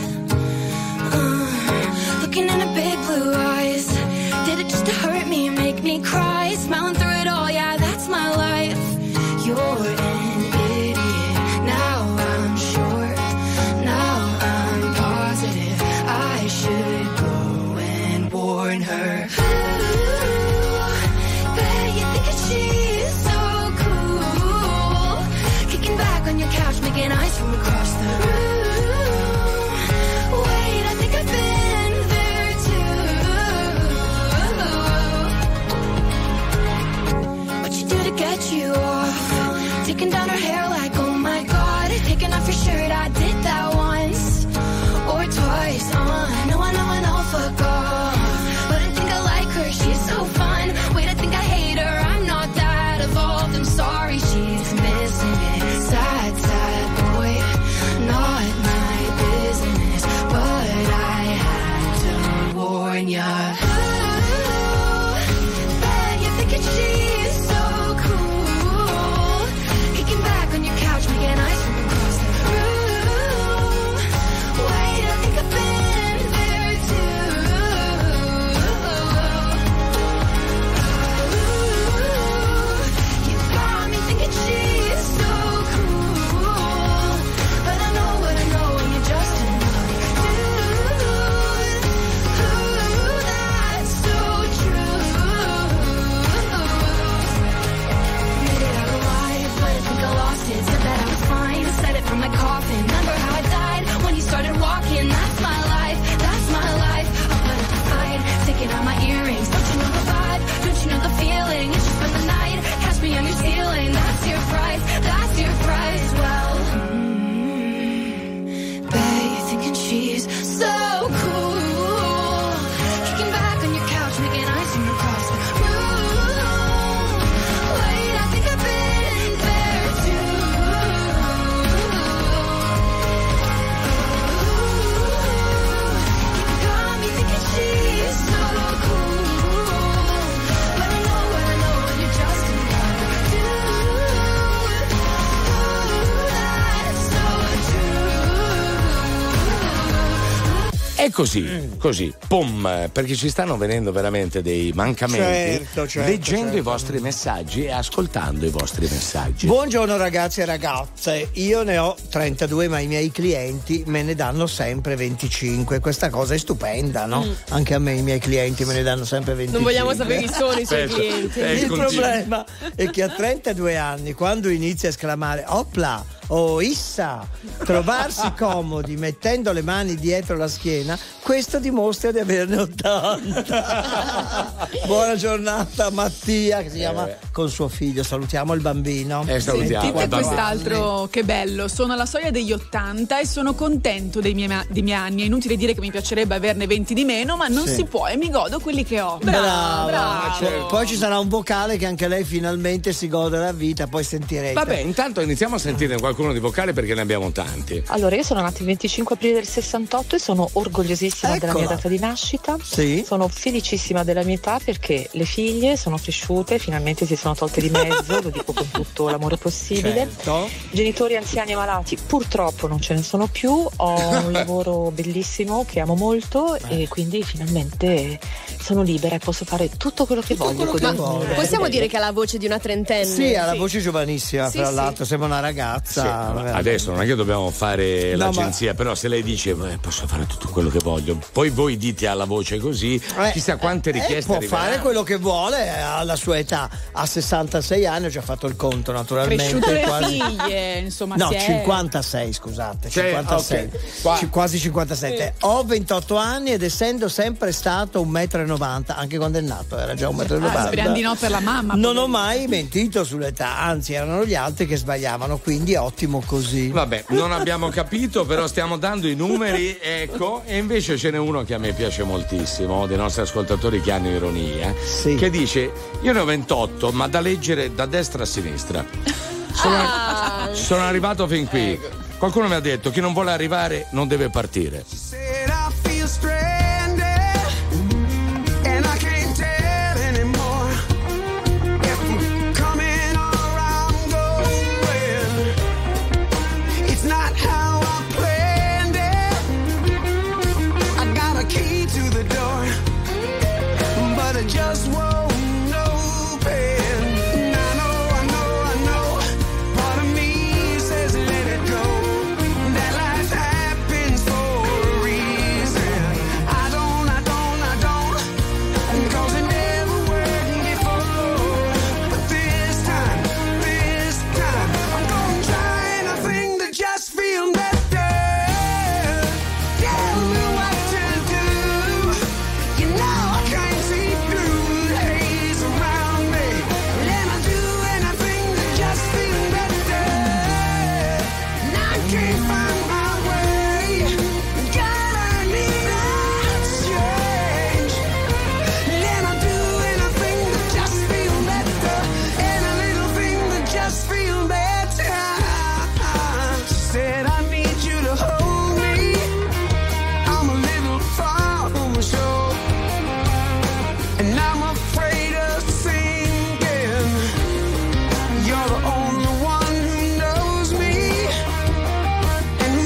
uh, looking in her big blue eyes, did it just to hurt me, make me cry, smiling through it all, yeah, that's my life. You're an idiot, now I'm sure, now I'm positive, I should go and warn her. She's so cool, kicking back on your couch, making eyes from across the room. Wait, I think I've been there too. What you do to get you off? Taking down her hair like, oh my god. Taking off your shirt, I did that once or twice. Uh, no, I know, I know, fuck off. But I think I like her, she's so fun. Wait, I think I hate her, I'm not that evolved. I'm sorry, she's missing it. Sad, sad boy, not my business, but I had to warn ya. Ooh, bet you're thinking she's so cool, kicking back on your couch, making eyes from across the room. È così, così, pum, perché ci stanno venendo veramente dei mancamenti, Certo, certo, leggendo certo. i vostri messaggi e ascoltando i vostri messaggi. Buongiorno ragazzi e ragazze, io ne ho trentadue ma i miei clienti me ne danno sempre venticinque, questa cosa è stupenda, no? Mm. Anche a me i miei clienti me ne danno sempre venticinque. Non vogliamo sapere chi sono i suoi Aspetta, clienti. eh, Il continua. problema è che a trentadue anni, quando inizia a esclamare opla o issa, trovarsi comodi mettendo le mani dietro la schiena, questo dimostra di averne ottanta. Buona giornata Mattia, che si chiama Eh. con suo figlio, salutiamo il bambino. Eh, salutiamo. Sentite il bambino. quest'altro, che bello. Sono alla soglia degli ottanta e sono contento dei miei, ma- dei miei anni. È inutile dire che mi piacerebbe averne venti di meno, ma non Sì. si può e mi godo quelli che ho. Brava, bravo. Cioè, poi ci sarà un vocale che anche lei finalmente si gode la vita, poi sentirete. Vabbè, intanto iniziamo a sentire qualcuno di vocale perché ne abbiamo tanti. Allora, io sono nata il venticinque aprile del sessantotto e sono orgogliosissima della mia Eccola. data di nascita. Sì. Sono felicissima della mia età perché le figlie sono cresciute, finalmente si sono tolte di mezzo, lo dico con tutto l'amore possibile. Certo. Genitori anziani e malati purtroppo non ce ne sono più, ho un lavoro bellissimo che amo molto e quindi finalmente sono libera e posso fare tutto quello che voglio. quello con che il vuole. mio- Possiamo dire che ha la voce di una trentenne? Sì, ha la voce giovanissima, Sì, fra sì. l'altro, sembra una ragazza. Sì, ma adesso non è che dobbiamo fare No, l'agenzia, però se lei dice "Eh, posso fare tutto quello che voglio", poi voi dite alla voce così, Eh, chissà quante eh, richieste può arriveranno. fare quello che vuole eh, alla sua età. A sessantasei anni ho già fatto il conto, naturalmente. Cresciute le quasi... figlie, insomma, No, si è- cinquantasei, scusate, Cioè, cinquantasei. ok, qua- Ci- quasi cinquantasette. Ho ventotto anni ed essendo sempre stato un metro e novanta, anche quando è nato era già un metro e novanta. Ah, speriamo di no per la mamma. Non ho mai mentito sull'età, anzi erano gli altri che sbagliavano, quindi ottimo così. Vabbè, non abbiamo capito, però stiamo dando i numeri, ecco, e invece ce n'è uno che a me piace moltissimo, dei nostri ascoltatori che hanno ironia, Sì. che dice "Io ne ho ventotto, ma da leggere da destra a sinistra". Sono, Ah. sono arrivato fin qui. Qualcuno mi ha detto chi non vuole arrivare non deve partire. Said I feel stranded, and I can't tell anymore if I'm coming or I'm going. It's not how I planned it. I got a key to the door, but it just won't open. And I know, I know, I know. Part of me says let it go. That life happens for a reason. I don't, I don't, I don't. Cause it never worked before. But this time, this time, I'm gonna try anything to just feel better. Tell me what to do. You know I can't see through the haze around me. And I do anything to just feel better. And I can't find my way. God, I need a change. And I do anything to just feel better. And a little thing to just feel better. She said I need you to hold me. I'm a little far from the shore, and I'm afraid of sinking. You're the only one who knows me and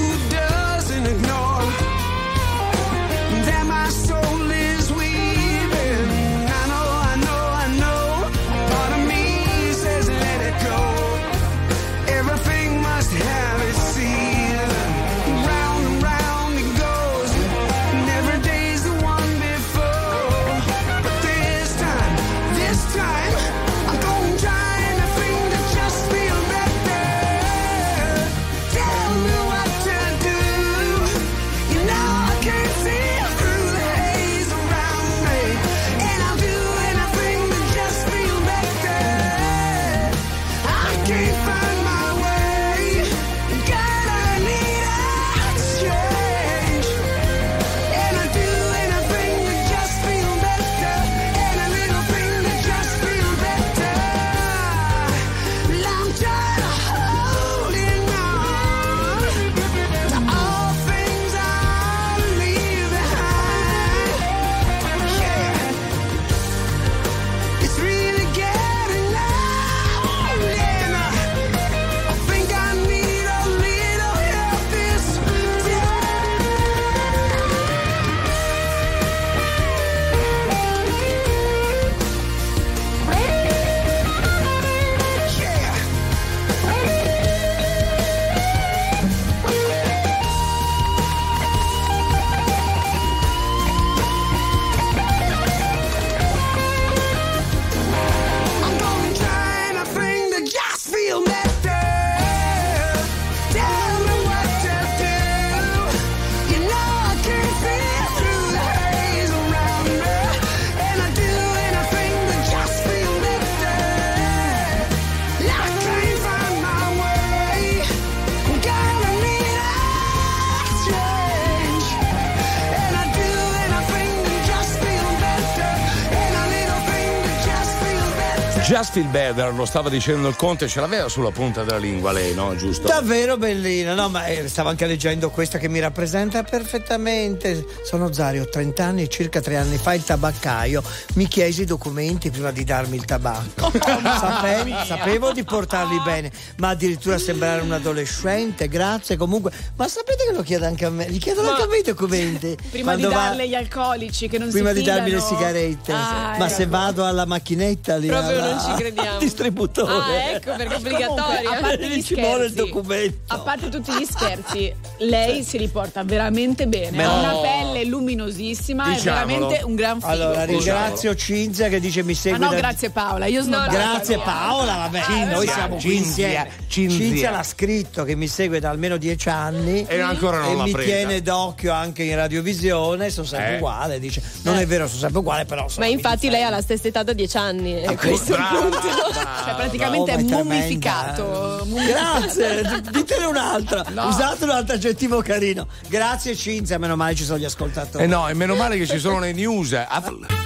Just Feel Better, lo stava dicendo il Conte, ce l'aveva sulla punta della lingua lei, no? Giusto? Davvero bellina, no, ma eh, stavo anche leggendo questa che mi rappresenta perfettamente. Sono Zari, ho trenta anni e circa tre anni fa il tabaccaio mi chiese i documenti prima di darmi il tabacco. Sape- sapevo di portarli bene, ma addirittura sembrare un adolescente, grazie comunque. Ma sapete che lo chiedo anche a me? Gli chiedono Ma- anche a me i documenti. Prima Quando di va- darle gli alcolici che non Prima si di darmi le fidano. sigarette. Ah, ma ecco. se vado alla macchinetta lì Proprio alla- non ci crediamo. al distributore. Ah, ecco, perché è Comunque, obbligatorio. a parte gli Ci vuole il scherzi, documento. a parte tutti gli scherzi, lei si riporta veramente bene. Ha No. una pelle luminosissima, è Diciamolo. veramente un gran figo. Allora ringrazio Cinzia che dice mi Ma segue no, da- grazie Paola, io sono Grazie Paola, vabbè, noi siamo qui Cinzia, insieme. Cinzia. Cinzia l'ha scritto che mi segue da almeno dieci anni E ancora non e l'ha mi presa. tiene d'occhio anche in radiovisione, sono sempre Eh. uguale, dice. Non è vero, sono sempre uguale, però Ma insomma, mi infatti lei ha la stessa età da dieci anni. E Ecco, questo è il brava, punto. brava. Cioè, praticamente Oh, è ma è tremenda, mummificato. eh. mummificato. Grazie, ditene un'altra. Usate un altro aggettivo carino. Grazie Cinzia, meno male ci sono gli ascoltatori. Eh no, e meno male che ci sono le news. Ah,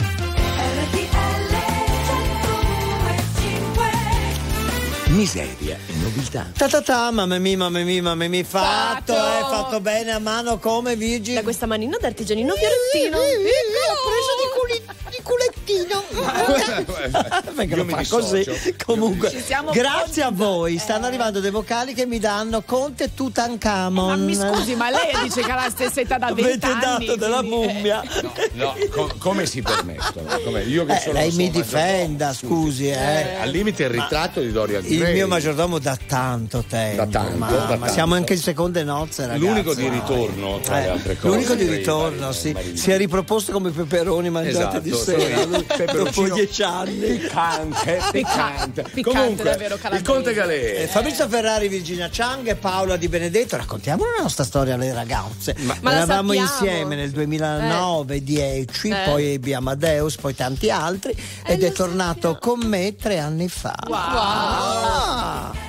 miseria e nobiltà. Ta ta ta, mamma mia, mamma mia, mamma mia, fatto, Fatto. eh, fatto bene a mano come Virgil. Da questa manina d'artigianino fiorentino. Ho preso di, culi- di culettino. Perché Io lo mi fa dissocio. così. Comunque, Ci siamo grazie a voi. Stanno arrivando dei vocali che mi danno Conte Tutankhamon. Ma mi scusi, ma lei dice che ha la stessa età da venti Avete anni. dato della quindi- mummia. No, co- come si permettono? Come- io che Eh, sono lei sono mi maggiordomo. difenda, scusi, eh. Al limite il ritratto di Dorian Gray. Il mio maggiordomo da tanto tempo. Da tanto, ma, da ma tanto. siamo anche in seconde nozze, ragazzi. L'unico di ritorno tra le Eh, altre cose. L'unico di Gray, ritorno, Marino, sì. Marino. Si è riproposto come peperoni mangiati di Esatto, sera. sì. lui, Peperoncino dopo dieci anni. Piccante, piccante. Piccante, Comunque, davvero, il calabrese. Conte Eh, Galè. Fabrizio Ferrari, Virginia Chang e Paola Di Benedetto, raccontiamo la nostra storia alle ragazze. Ma la Eravamo sappiamo. insieme nel duemilanove, dieci, Eh. poi ebbe Amadeus, poi tanti altri, ed è tornato con me tre anni fa. Wow. Ah.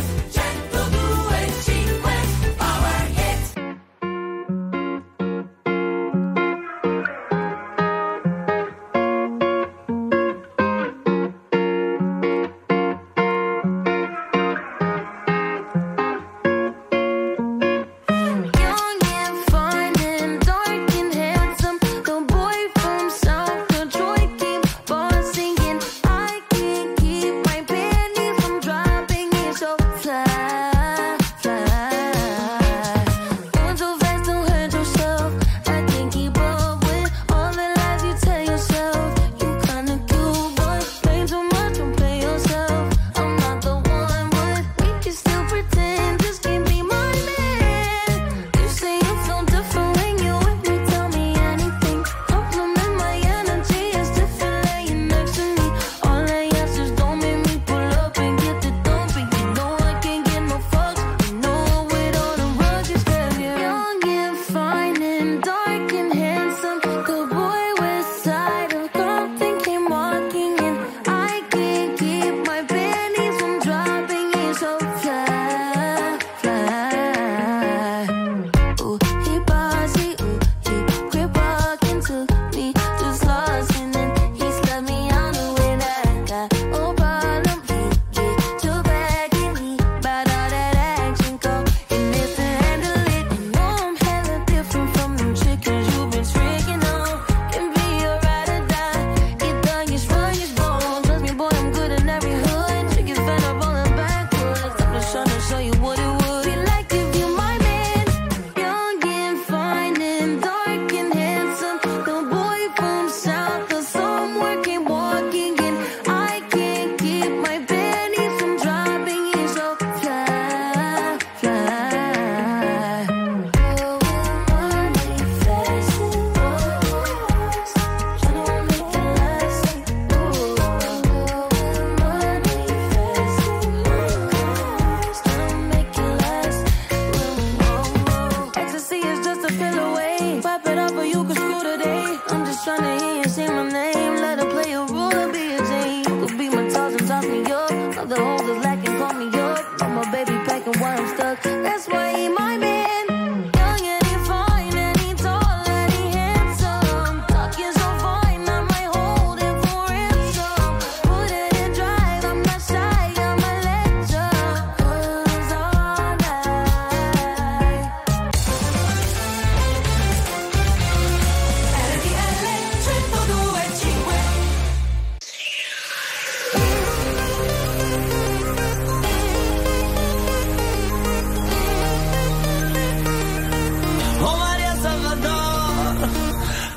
Young and fine and dark and handsome, the boy from South Detroit keeps on singing. I can't keep my panties from dropping in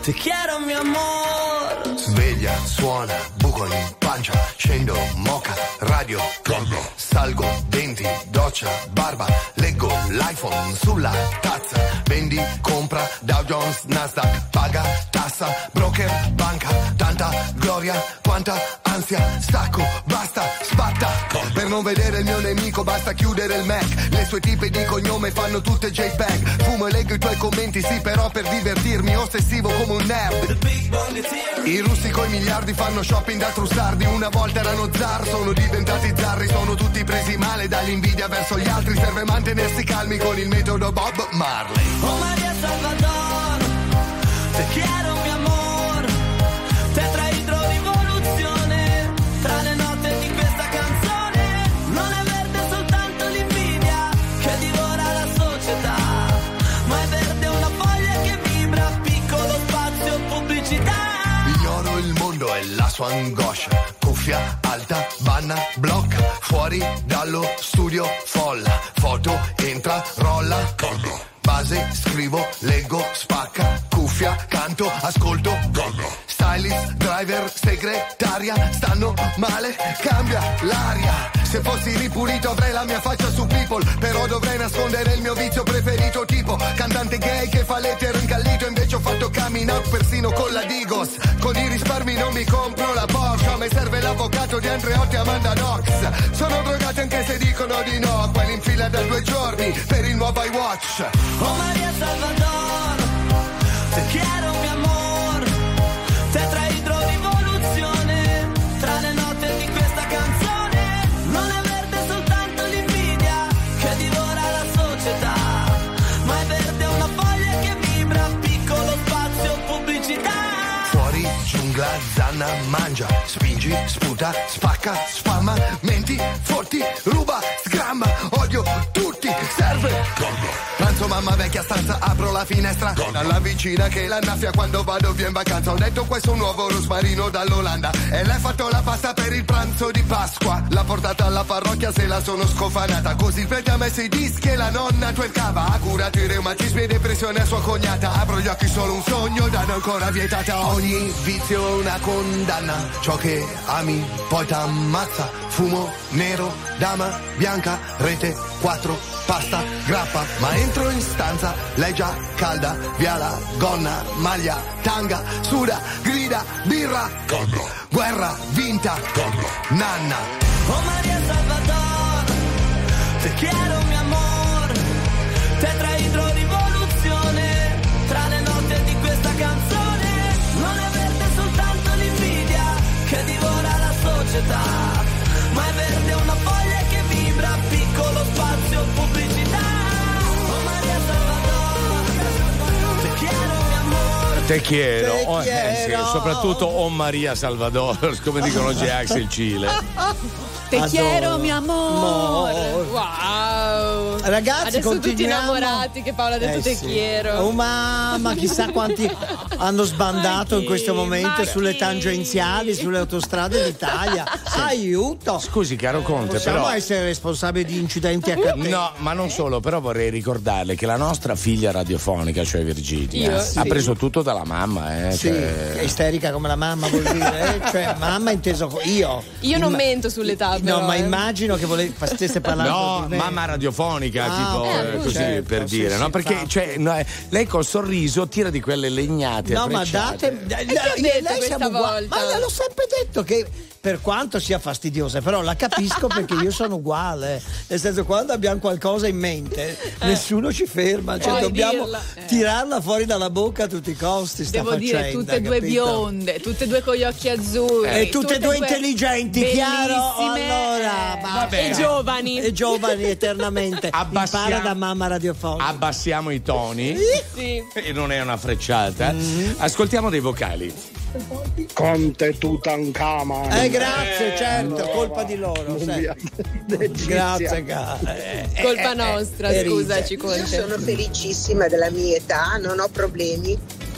Te quiero mi amor. Sveglia, suona, buco in pancia, scendo, moca, radio, calma. Salgo, denti, doccia, barba, leggo l'iPhone sulla tazza. Vendi, compra, Dow Jones, Nasdaq, paga, tassa, broker, banca, tanta gloria, quanta ansia, stacco, basta, spatta. Per non vedere il mio nemico basta chiudere il Mac. Le sue tipe di cognome fanno tutte JPEG. Fumo e leggo i tuoi commenti, sì, però per divertirmi, ossessivo come un nerd. I russi coi miliardi fanno shopping da trussardi. Una volta erano zar, sono diventati zarri. Sono tutti presi male dall'invidia verso gli altri. Serve mantenersi calmi con il metodo Bob Marley. Oh Maria Salvador, te quiero mi amor. Tetraidrorivoluzione, tra le note di questa canzone. Non è verde soltanto l'invidia che divora la società, ma è verde una foglia che vibra, piccolo spazio, pubblicità. Ignoro il mondo e la sua angoscia. Cuffia alta, banna, blocca. Fuori dallo studio, folla. Foto, entra, rolla. Calma. Base, scrivo, leggo, spacca. Cuffia, canto, ascolto. Calma. Stylist, driver, segretaria. Stanno male, cambia l'aria. Se fossi ripulito avrei la mia faccia su People. Però dovrei nascondere il mio vizio preferito, tipo cantante gay che fa l'etero incallito. Invece ho fatto coming out persino con la Digos. Con i risparmi non mi compro la Porsche. A me serve l'avvocato di Andreotti e Amanda Knox. Sono drogati anche se dicono di no. Quelli in fila da due giorni per il nuovo iWatch. Oh Maria Salvador, te quiero mi amor. Tetraidrorivoluzione, tra le note di questa canzone. Non è verde soltanto l'invidia che divora la società, ma è verde una foglia che vibra, piccolo spazio, pubblicità. Fuori, giungla, zanna, mangia. Spingi, sputa, spacca, spamma. Menti, forti, ruba, sgramma. Odio tutti, serve. Calma. Pranzo mamma vecchia stanza, apro la finestra. Dalla vicina che l'annaffia quando vado via in vacanza. Ho detto questo è un nuovo rosmarino dall'Olanda. E lei ha fatto la pasta per il pranzo di Pasqua. L'ha portata alla parrocchia, se la sono scofanata. Così il prete ha messo i dischi e la nonna twerkava. Ha curato i reumatismi e depressione a sua cognata. Apro gli occhi, solo un sogno, danno ancora vietata. Ogni vizio è una condanna. Ciò che ami poi t'ammazza. Fumo nero, dama bianca, rete quattro, pasta, grappa. Ma entro in stanza, lei già calda, via la gonna, maglia, tanga, suda, grida, birra, calma. Guerra vinta, calma. Nanna. Oh Maria Salvador, te quiero mi amor. Tetraidrorivoluzione, tra le note di questa canzone. Non è verde soltanto l'invidia che divora la società, ma è verde una foglia che vibra, piccolo spazio, pubblicità. Oh Maria Salvador, te quiero mi amor. Te quiero, Te oh, eh, quiero. sì, soprattutto Oh Maria Salvador, come dicono J-Ax il Cile. Te Adoro. quiero mi amor. Amor. Wow. Ragazzi, adesso tutti continuiamo. innamorati che Paola ha detto Eh te sì. quiero. Oh mamma, chissà quanti hanno sbandato in questo momento ma sulle chi? tangenziali, sulle autostrade d'Italia. Aiuto! Scusi, caro Conte, Possiamo però. essere responsabili di incidenti a catena. No, ma non solo, però vorrei ricordarle che la nostra figlia radiofonica, cioè Virginia, Io? ha Sì. preso tutto dalla mamma, eh. Sì, cioè- è isterica come la mamma vuol dire, eh? Cioè mamma inteso co- io. Io non Imma- mento sull'età, però. No, ma eh. immagino che vole- stesse parlando No, di me. mamma radiofonica, Ah, tipo ok, eh, così certo, per sì, dire, sì, no? Perché infatti. cioè, no, eh, lei col sorriso tira di quelle legnate. No, ma frecciate. date. che ha detto questa siamo uguali. volta? Ma gliel'ho sempre detto che per quanto sia fastidiosa, però la capisco perché io sono uguale. Nel senso, quando abbiamo qualcosa in mente, nessuno ci ferma. Cioè, Puoi dobbiamo dirla. Eh. tirarla fuori dalla bocca a tutti i costi. Sta Devo dire, faccenda, tutte e due capito? bionde, tutte e due con gli occhi azzurri. E tutte e due intelligenti, chiaro? bellissime, Allora, eh, basta. E giovani. E giovani eternamente. Abbassiamo- Impara da mamma radiofonica. Abbassiamo i toni. Sì. E non è una frecciata. Mm-hmm. Ascoltiamo dei vocali. Conte Tutankhamon. Eh, grazie, certo, colpa di loro. sai. Grazie, cara. Eh, eh, Colpa eh, nostra, eh, scusaci, Io Conte. sono felicissima della mia età, non ho problemi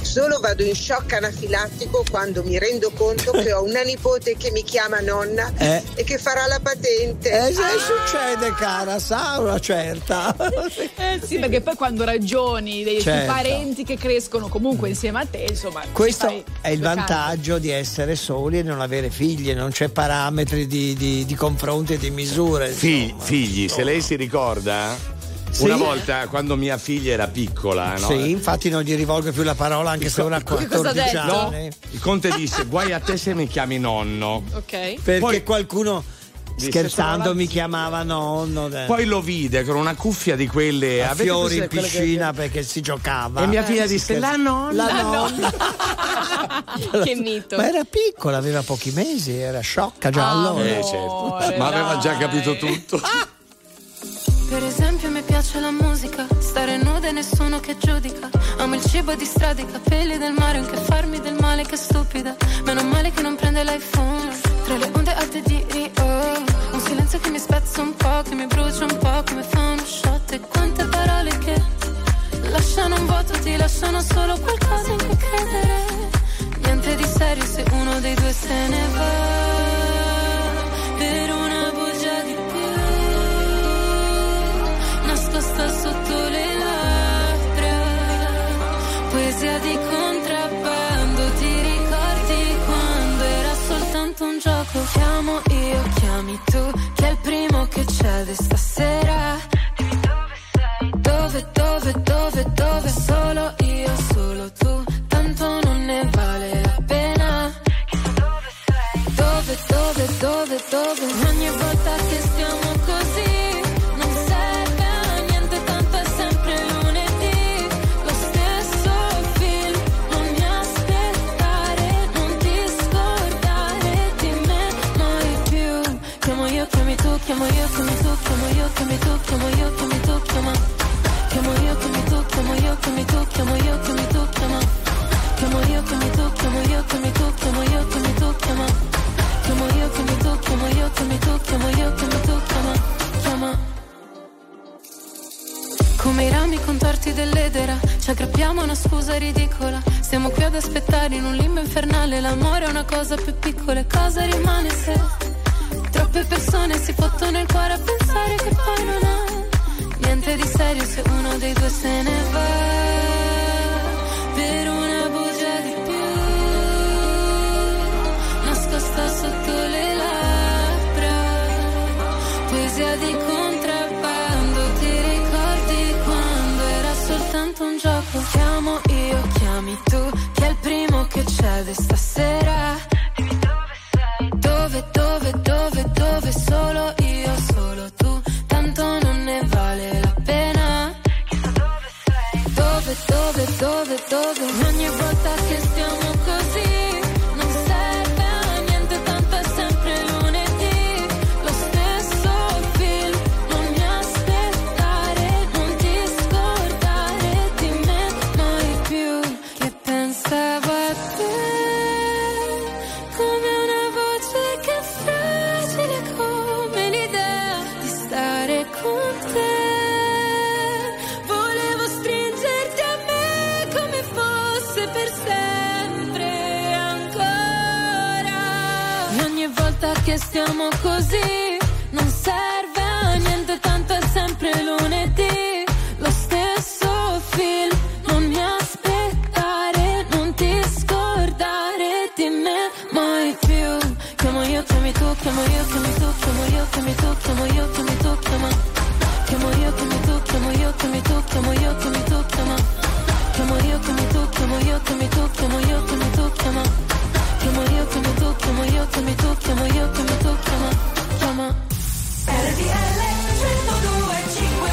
Solo vado in shock anafilattico quando mi rendo conto che ho una nipote che mi chiama nonna Eh. e che farà la patente. Eh, se Ah! succede, cara, sa una certa. Eh sì, perché poi quando ragioni dei tuoi Certo. parenti che crescono comunque insieme a te, insomma. Questo ci fai è il due case. vantaggio di essere soli e non avere figli, non c'è parametri di, di, di confronti e di misure. Fi- figli, se lei si ricorda, Sì. una volta quando mia figlia era piccola, no? Sì, infatti non gli rivolgo più la parola anche se ora ha quattordici No, anni. il conte disse: guai a te se mi chiami nonno. Ok. Perché Poi- qualcuno Disse, scherzando "Sono mi chiamava nonno. eh. Poi lo vide con una cuffia di quelle a avete fiori in presente quelle che- piscina perché si giocava. E mia figlia Eh, disse: si la nonna. La La nonna. Che mito. Ma era piccola, aveva pochi mesi, era sciocca già allora. Eh, certo. Ma aveva già capito tutto. Per esempio mi piace la musica, stare nuda e nessuno che giudica. Amo il cibo di strada, i capelli del mare, anche farmi del male, che stupida. Meno male che non prende l'iPhone, tra le onde alte di Rio. Un silenzio che mi spezza un po', che mi brucia un po', che mi fa uno shot. E quante parole che lasciano un vuoto, ti lasciano solo qualcosa in cui credere. Niente di serio se uno dei due se ne va. Per una bugia di più nascosta sotto le labbra, poesia di contrabbando. Ti ricordi quando era soltanto un gioco? Chiamo io, chiami tu, chi è il primo che cede stasera? Dimmi dove sei, dove, dove, dove, dove? Solo io, solo tu, tanto non ne vale la pena. Chissà dove sei, dove, dove, dove, dove? Ogni volta che stiamo così non serve a niente, tanto è sempre lunedì. Lo stesso film, non mi aspettare, non ti scordare di me mai più. Chiamo io, chiami tu, chiamo io, chiami tu, chiamo io, chiami tu, chiamo io, chiami tu, chiama. Chiamo io, chiami tu, chiamo io, chiami tu, chiamo io, chiami tu, chiama. Chiamo io, chiami tu, chiamo io, chiami tu, chiamo io, chiami tu, chiama. Chiamo io, chiami tu, chiamo io, chiami tu, chiamo io, chiami tu, chiama. Chiama. Come i rami contorti dell'edera, ci aggrappiamo a una scusa ridicola. Stiamo qui ad aspettare in un limbo infernale. L'amore è una cosa più piccola, e cosa rimane se troppe persone si fottono il cuore a pensare che poi non ha niente di serio se uno dei due se ne va. Per una bugia di più nascosta sotto le labbra, poesia di contrabbando. Ti ricordi quando era soltanto un gioco? Chiamo io, chiami tu, chi è il primo che cede stasera? Dimmi dove sei, dove, dove, dove, dove? Solo io, solo tu, tanto non ne vale la pena. Chissà dove sei, dove, dove, dove, dove? Ogni volta che stiamo così non serve a niente, tanto è sempre lunedì. Lo stesso film, non mi aspettare, non ti scordare di me mai più. Che pensavo a te come una voce che è fragile come l'idea di stare con te. Volevo stringerti a me come fosse per sempre ancora. E ogni volta che stiamo così non serve a niente, tanto è sempre lunedì. Lo stesso film, non mi aspettare, non ti scordare di me mai più. Chiamo io, chiami tu, chiamo io, chiami tu, chiamo io, chiami tu, chiamo io, chiami tu, chiama. Chiamo io, chiami tu, chiamo io, chiami tu, chiamo io, chiami tu, chiama. Chiamo io, chiami tu, chiamo io, chiami tu, chiamo io, chiami tu, chiama. Chiamo io, chiami tu, chiamo io, chiami tu, chiamo io, chiami tu, chiama. Chiama. R T L centodue e cinque.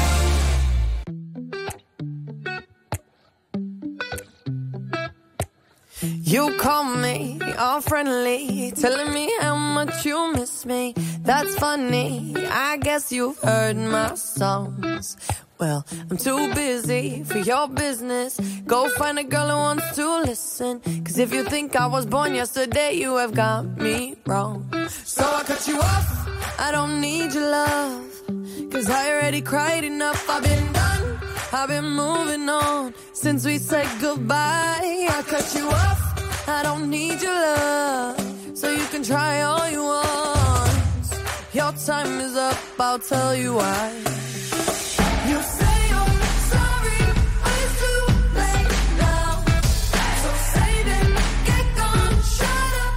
You call me all friendly, telling me how much you miss me. That's funny, I guess you've heard my songs. Well, I'm too busy for your business. Go find a girl who wants to listen. Cause if you think I was born yesterday, you have got me wrong. So I cut you off, I don't need your love. Cause I already cried enough, I've been done. I've been moving on since we said goodbye. I cut you off, I don't need your love, so you can try all you want. Your time is up, I'll tell you why. You say you're sorry, but it's too late now. So save it, get gone, shut up.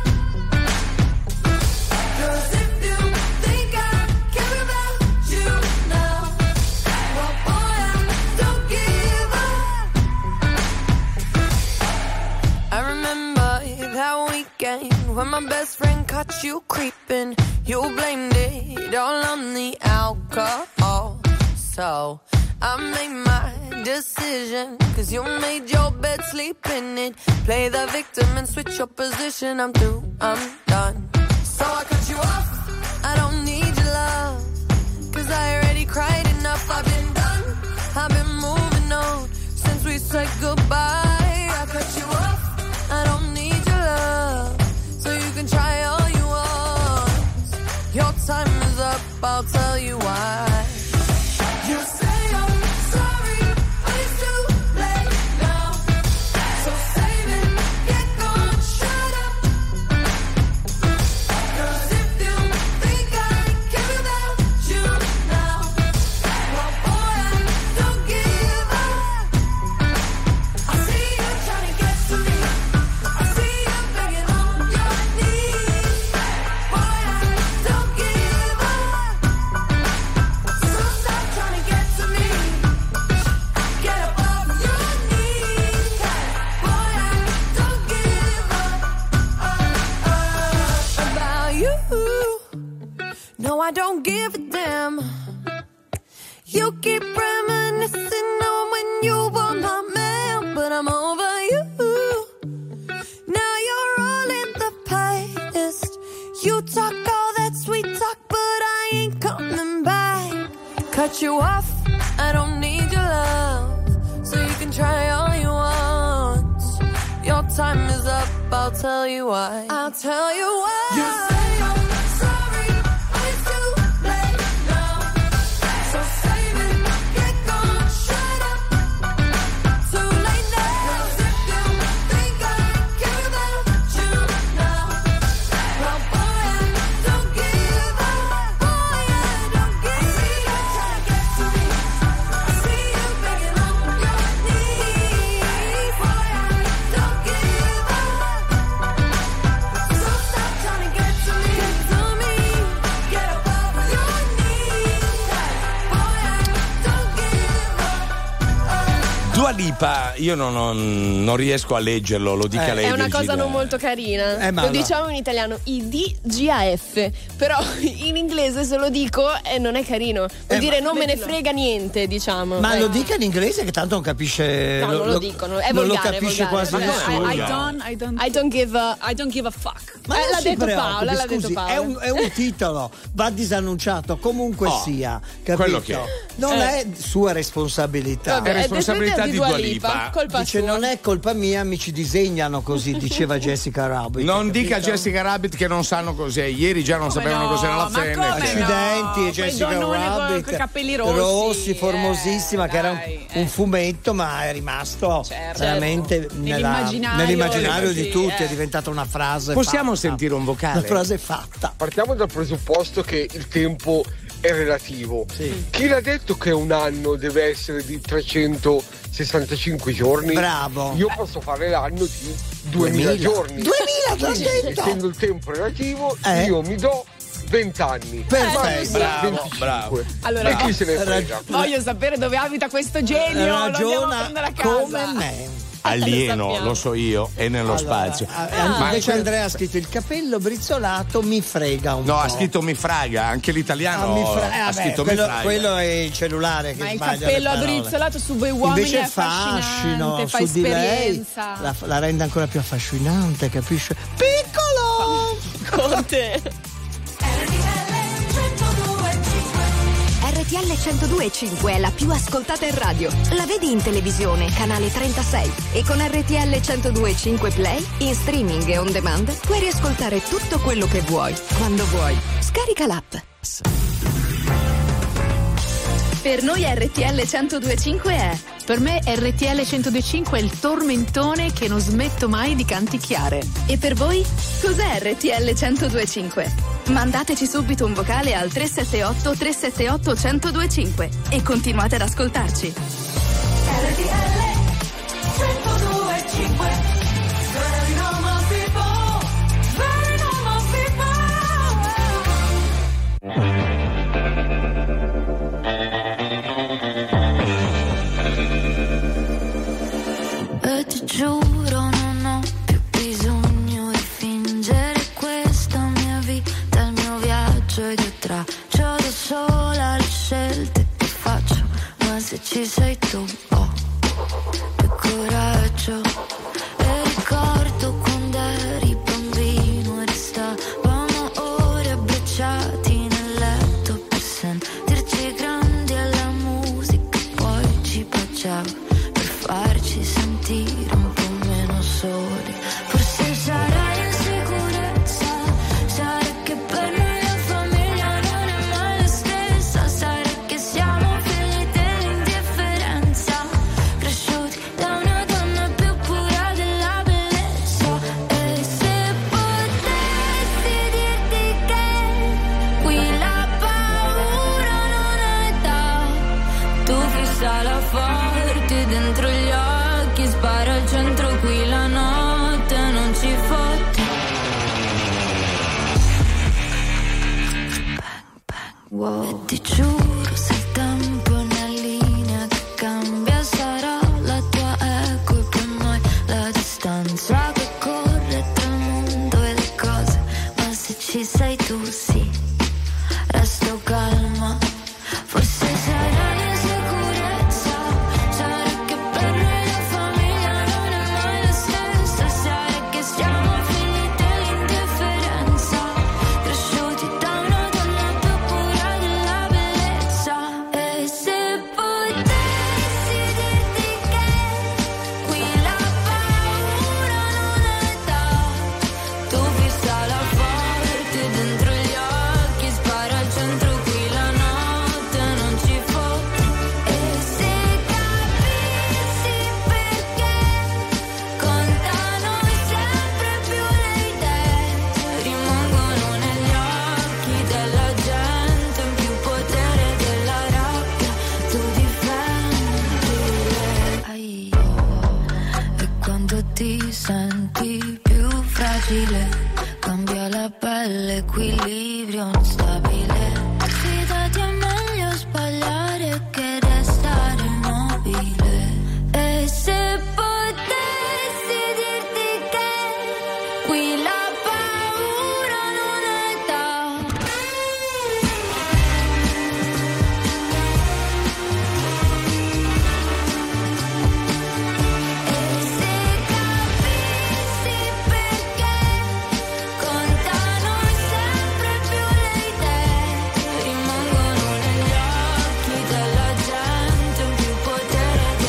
'Cause if you think I care about you now, well boy, I don't give up. I remember that weekend when my best friend caught you creeping. You blamed it all on the alcohol. So I made my decision, 'cause you made your bed, sleep in it. Play the victim and switch your position. I'm through, I'm done. So I cut you off, I don't need your love, 'cause I already cried enough. I've been done, I've been moving on since we said goodbye. I cut you off, I don't need your love, so you can try all you want. Your time is up, I'll tell you why. You say I'm sorry, but it's too late now. So save it, get gone, shut up. 'Cause if you think I care about you now, well boy, I don't give up. I see you trying to get to me, I see you begging on your knees. Boy, I don't give up. So stop trying to get to me, get up off your knees. Boy, I don't give up about you. No, I don't give a damn. You keep reminiscing on when you were my man, but I'm over you. Now you're all in the past. You talk all that sweet talk, but I ain't coming back. Cut you off, I don't need your love, so you can try all you want. Your time is up, I'll tell you why. I'll tell you why. You say I'm sorry, but it's too late now. So save it, get gone, shut up. Too late now. 'Cause if you think I care about you now, well boy, I don't give up. Boy, I don't give up. Try to get to me, I see you begging on your knees. Boy, I don't give up. So stop trying to get to me, get to me, get up off your knees. Boy, I don't give up. Dua Lipa, io non, non- non riesco a leggerlo, lo dica Eh, lei. È una Virginia. cosa non molto carina. Eh, ma lo allora- diciamo in italiano, i D G A F. Però in inglese se lo dico eh, non è carino. Vuol Eh, dire ma- non me ne frega niente, diciamo. Ma Eh. lo dica in inglese che tanto non capisce. No, non lo dicono, è non lo volgare, è capisce volgare. quasi Ma nessuno. I, I don't, I don't, I don't give a, I don't give a fuck. Ma Eh, non l'ha si detto preoccupi, Paola, l'ha detto scusi, Paola. È un, è un titolo, va disannunciato comunque Oh, sia, capito? quello che è. Non Eh. è sua responsabilità. Vabbè, È responsabilità è di Dua Lipa. colpa Dice sua. non è colpa mia, mi ci disegnano così, diceva Jessica Rabbit. Non dica capito? Jessica Rabbit che non sanno cos'è. Ieri già non Come sapevano no? cos'era la Ma Fenne. come Accidenti, no? Jessica Quei donnone con- Rabbit, coi capelli rossi, formosissima, eh, che era un, dai, un fumetto, ma è rimasto Certo. veramente nella- Nell'immaginario, nell'immaginario di sì, tutti, eh. è diventata una frase. Possiamo fatta. sentire un vocale? Una frase fatta. Partiamo dal presupposto che il tempo è relativo. Sì. Chi l'ha detto che un anno deve essere di trecentosessantacinque giorni? Bravo. Io posso fare l'anno di duemila, duemila. giorni. duemila, te l'ho Quindi, detto. essendo il tempo relativo, Eh. io mi do venti anni. Perfetto. Massimo Bravo, venticinque. bravo. Allora, e chi se ne frega? Rag- voglio sapere dove abita questo genio. Lo andiamo a Ragiona prendere a casa. come me. Alieno, sappiamo. lo so io, è nello Allora, spazio. eh, Ma invece que- Andrea ha scritto il capello brizzolato mi frega un No, po'. ha scritto mi fraga, anche l'italiano Ah, mi fra- eh, ha vabbè, scritto quello, mi fraga. quello è il cellulare che Ma il sbaglia cappello le parole. abbruzzolato su voi uomini Invece è fascino affascinante, fa su di lei esperienza. la, la rende ancora più affascinante, capisce? Piccolo! Con te. R T L centodue e cinque è la più ascoltata in radio. La vedi in televisione, canale trentasei. E con R T L centodue e cinque Play, in streaming e on demand, puoi riascoltare tutto quello che vuoi, quando vuoi. Scarica l'app. Per noi R T L centodue e cinque è. Per me R T L centodue e cinque è il tormentone che non smetto mai di canticchiare. E per voi? Cos'è R T L centodue e cinque? Mandateci subito un vocale al tre sette otto tre sette otto uno zero due cinque e continuate ad ascoltarci. R T L centodue e cinque. Very normal people, very normal E ti giuro non ho più bisogno di fingere questa mia vita, il mio viaggio ed io traccio da sola le scelte che faccio, ma se ci sei tu ho più coraggio. E ricordo quando eri bambino e restavamo ore abbracciati nel letto per sentirci grandi alla musica, poi ci baciavo per farci sentire un po' meno soli. Forse sarai insicurezza, sarà che per noi la famiglia non è mai la stessa, sarà che siamo figli dell'indifferenza, cresciuti da una donna più pura della bellezza. E se potessi dirti che qui la paura non ha età, tu fissala forte dentro gli occhi, spara al centro qui la notte non ci fotte. Wow. E ti giuro, se il tempo è una linea che cambia, sarà la tua eco e per noi la distanza che corre tra il mondo e le cose, ma se ci sei tu sì, resto calma. Forse sarà l'insicurezza, sarà che per noi la famiglia non è mai la stessa, sarà che siamo figli dell'indifferenza, cresciuti da una donna più pura della bellezza. E se potessi dirti che qui la paura non ha età, tu fissala forte dentro gli occhi, spara al centro qui la notte non ci fotte. E se capissi perché contano sempre più le idee, rimangono negli occhi della gente, in più potere della rabbia, tu difendi lei. E quando ti senti più fragile, cambia la pelle, equilibrio instabile. Fidati, è meglio sbagliare che restare immobile. E se potessi dirti che qui la paura non ha età. E se capissi perché contano sempre più le idee, rimangono negli occhi della gente, in più potere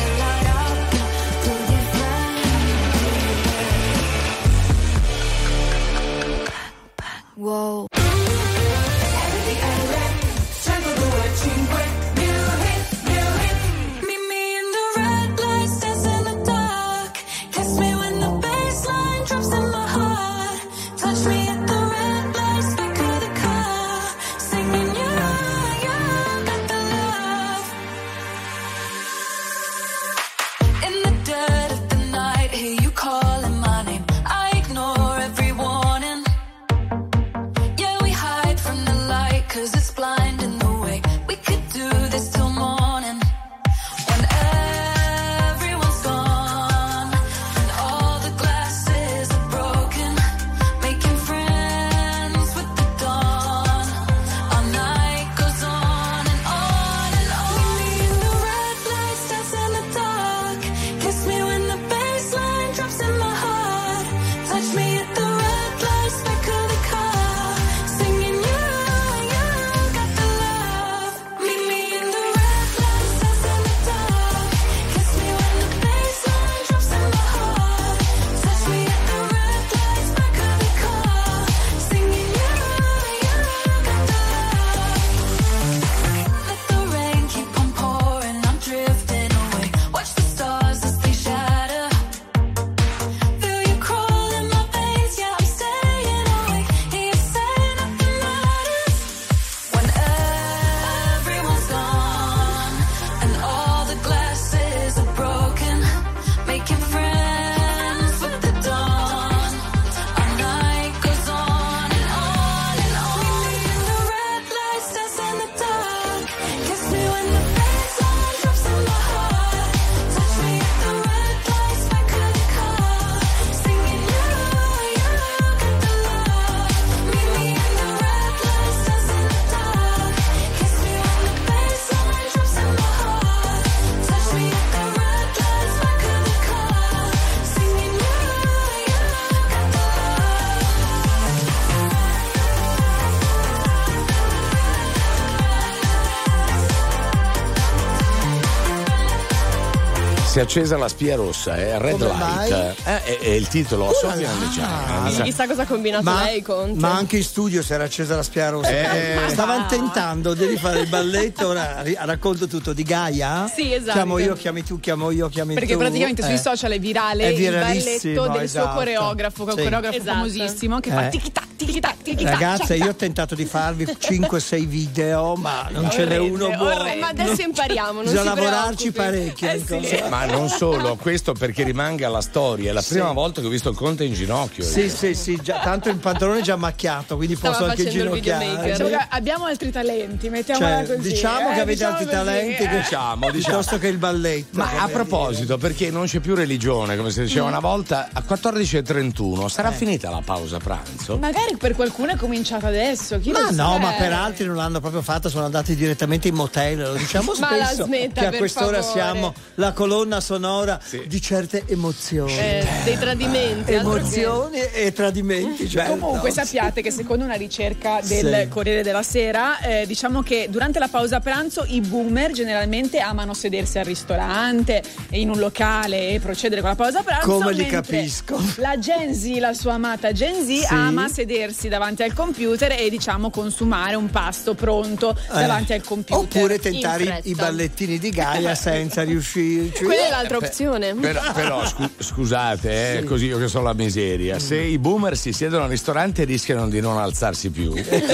Si è accesa la spia rossa, è Red Come Light. mai? Eh, è, è il titolo, Sofia Anniciani. Quindi chissà cosa ha combinato Ma, lei, Conte. ma anche in studio si era accesa la spia rossa. Eh. Stavano tentando di rifare il balletto. Ora ri- racconto tutto di Gaia. Sì, esatto. Chiamo io, chiami tu, chiamo io, chiami Perché tu. praticamente sui Eh. social è virale È il viralissimo, balletto del esatto. suo coreografo, che è un Sì. coreografo Esatto. famosissimo che fa Eh. tiki tac tiki tac tiki tac. Ragazze, io ho tentato di farvi cinque sei video, ma non ce n'è Orrende, uno buono. orrende. Ma adesso impariamo, non Bisogna si lavorarci preoccupi. parecchio. Eh ancora. sì. Ma non solo, questo perché rimanga la storia. È la prima Sì. volta che ho visto il Conte in ginocchio. Sì, sì, sì, già, tanto il pantalone è già macchiato, quindi Stava posso anche facendo il ginocchiare. videomaker. Diciamo che abbiamo altri talenti, mettiamola Cioè, così. diciamo eh, che avete diciamo altri così, talenti eh. che- Diciamo, diciamo. piuttosto che il balletto. Ma come a dire. proposito, perché non c'è più religione, come si diceva una volta, a quattordici e trentuno sarà finita la pausa pranzo? Magari per qualcuno è cominciato adesso. Chi Ma lo no, sa? ma per altri non l'hanno proprio fatto, sono andati direttamente in motel, lo diciamo Ma la spesso smetta, che a per quest'ora favore. siamo la colonna sonora di certe emozioni. Eh, dei tradimenti. altro che- Emozioni e tradimenti, cioè, Comunque no. sappiate che secondo una ricerca del Sì. Corriere della Sera, eh, diciamo che durante la pausa pranzo i boomer generalmente amano sedersi al ristorante, in un locale e procedere con la pausa pranzo. Come li mentre capisco. La Gen Z, la sua amata Gen Z, Sì. ama sedersi davanti al computer e diciamo consumare un pasto pronto Eh. davanti al computer. Oppure tentare in i, fretta. i ballettini di Gaia senza riuscirci. Quella è l'altra opzione. Però, però, scu- scusate, eh, così io che so la miseria. Se i boomer si siedono al ristorante rischiano di non alzarsi più.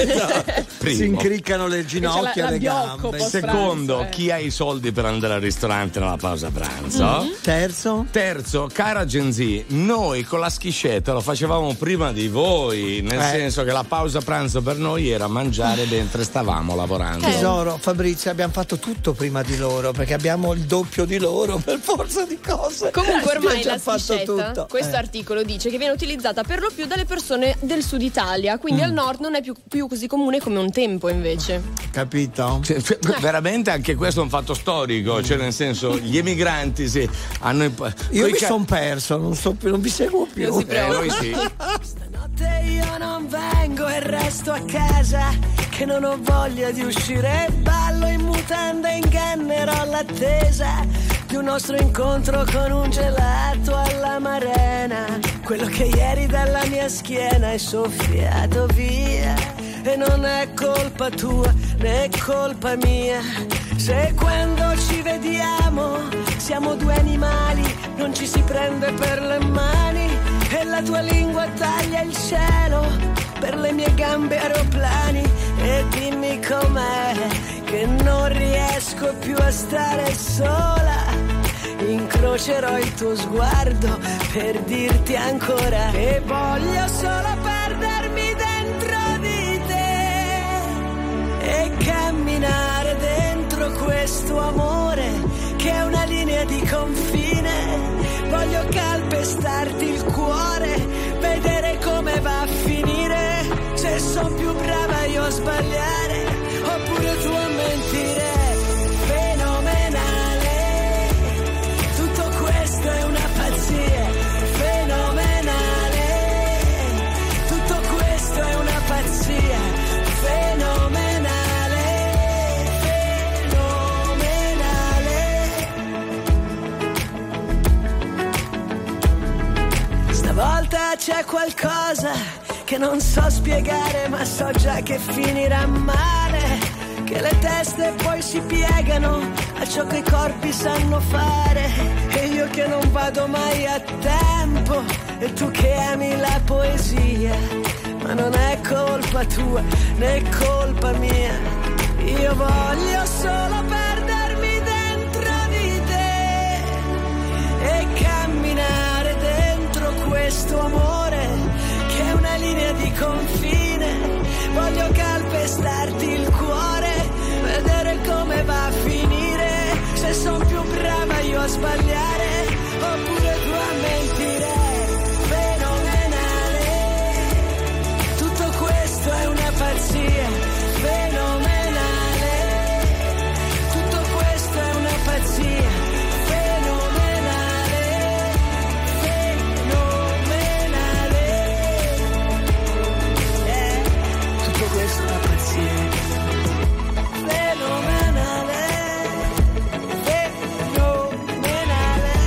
Primo. Si incriccano le ginocchia, la le biocco gambe. post- Secondo, pranzo, eh. chi ha i soldi per andare al ristorante nella pausa pranzo? Mm-hmm. Terzo? Terzo, cara Gen Z, noi con la schiscetta lo facevamo prima di voi, nel Eh. senso che la pausa pranzo per noi era mangiare mentre stavamo lavorando. Tesoro, Fabrizio, abbiamo fatto tutto prima di loro perché abbiamo il doppio di loro per forza di cose. Comunque ormai Abbiamo già la fatto schiscetta, tutto. questo Eh. articolo dice che viene utilizzata per lo più dalle persone del sud Italia, quindi Mm. al nord non è più, più così comune come un tempo invece. Capito? Cioè, f- veramente anche questo è un fatto storico, cioè nel senso gli emigranti sì, hanno imp- Io coi mi ca- sono perso, non, so più, non vi seguo più. Non si Eh, noi sì. Stanotte io non vengo e resto a casa, che non ho voglia di uscire, ballo in mutanda e ingannerò l'attesa di un nostro incontro con un gelato alla Marena. Quello che ieri dalla mia schiena è soffiato via. E non è colpa tua né colpa mia, se quando ci vediamo siamo due animali, non ci si prende per le mani e la tua lingua taglia il cielo per le mie gambe aeroplani. E dimmi com'è che non riesco più a stare sola, incrocerò il tuo sguardo per dirti ancora che voglio solo perdermi dentro di te e camminare dentro questo amore che è una linea di confine. Voglio calpestarti il cuore, vedere come va a finire, se sono più brava io a sbagliare oppure tu a mentire. Fenomenale, tutto questo è una pazzia. Fenomenale, tutto questo è una pazzia. Fenomenale, fenomenale. Stavolta c'è qualcosa che non so spiegare, ma so già che finirà male. Che le teste poi si piegano a ciò che i corpi sanno fare. E io che non vado mai a tempo, e tu che ami la poesia. Ma non è colpa tua né colpa mia, io voglio solo perdermi dentro di te e camminare dentro questo amore che è una linea di confine. Voglio calpestarti il cuore, vedere come va a finire, se son più brava io a sbagliare oppure tu a mentire. Fenomenale, tutto questo è una pazzia. Fenomenale, tutto questo è una pazzia. Fenomenale, fenomenale, eh, tutto questo è una pazzia. Fenomenale, fenomenale.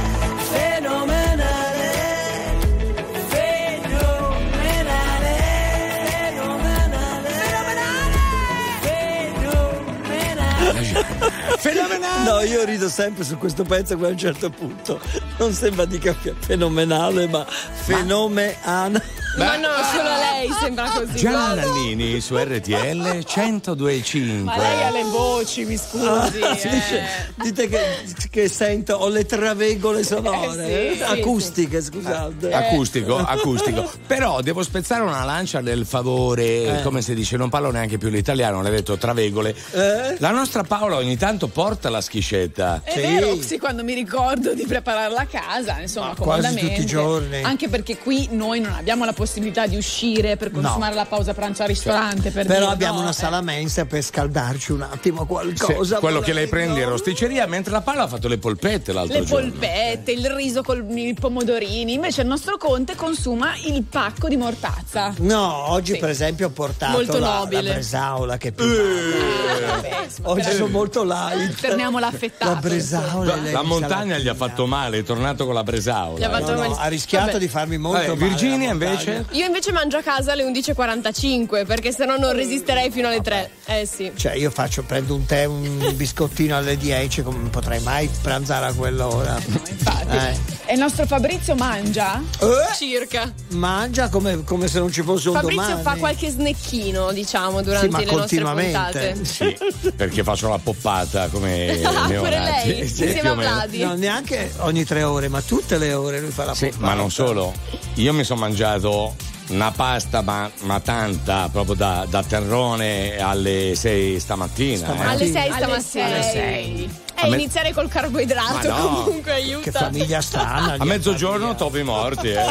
fenomenale. No, io rido sempre su questo pezzo che a un certo punto non sembra dica fenomenale, ma fenomenale. Ma no, solo lei sembra così. Gianna Nannini su R T L centodue e cinque. Ma lei ha le voci, mi scusi. Ah, eh. si dice, dite che, che sento, ho le travegole sonore, Eh, sì, acustiche, scusate. Eh, acustico, acustico. Però devo spezzare una lancia del favore, Eh. come si dice, non parlo neanche più l'italiano, l'hai detto travegole. Eh? La nostra Paola ogni tanto porta la schiscetta. È vero, sì, quando mi ricordo di prepararla a casa, insomma, quasi comodamente. tutti i giorni. Anche perché qui noi non abbiamo la possibilità di uscire per consumare la pausa pranzo al ristorante. Per Però dire, abbiamo no, una eh. sala mensa per scaldarci un attimo qualcosa. Sì, quello che lei prende in rosticceria, mentre la Paola ha fatto le polpette l'altro Le giorno. polpette, il riso con i pomodorini. Invece il nostro Conte consuma il pacco di mortazza. No, oggi Sì. per esempio ho portato Molto la, nobile. la bresaola che è più Eh. oggi sono molto light. Torniamo l'affettato. La bresaola. La, lei la mi montagna gli ha fatto male, è tornato con la bresaola. Gli ha fatto No, no, male. ha rischiato Vabbè. di farmi molto Vabbè, male. Virginia la montagna. invece? Io invece mangio a casa alle undici e quarantacinque perché sennò non resisterei fino alle tre. Eh sì. Cioè io faccio, prendo un tè, un biscottino alle dieci, come non potrei mai pranzare a quell'ora. Infatti. Eh. E il nostro Fabrizio mangia? Eh? Circa. Mangia come, come se non ci fosse un Fabrizio domani. fa qualche snecchino, diciamo, Sì, durante ma le nostre continuamente. puntate. Sì, perché faccio la poppata come Ah, pure neonati. lei, Sì, insieme più o a meno. Vladi. No, neanche ogni tre ore, ma tutte le ore lui fa la Sì, poppata. ma non solo. Io mi sono mangiato una pasta, ma, ma tanta, proprio da, da terrone alle sei stamattina. Stamattina. eh. Alle sei Alle stamattina. sei. Alle sei. A Eh, me- iniziare col carboidrato Ma no. comunque aiuta. Che famiglia strana. A mezzogiorno topi morti. Eh.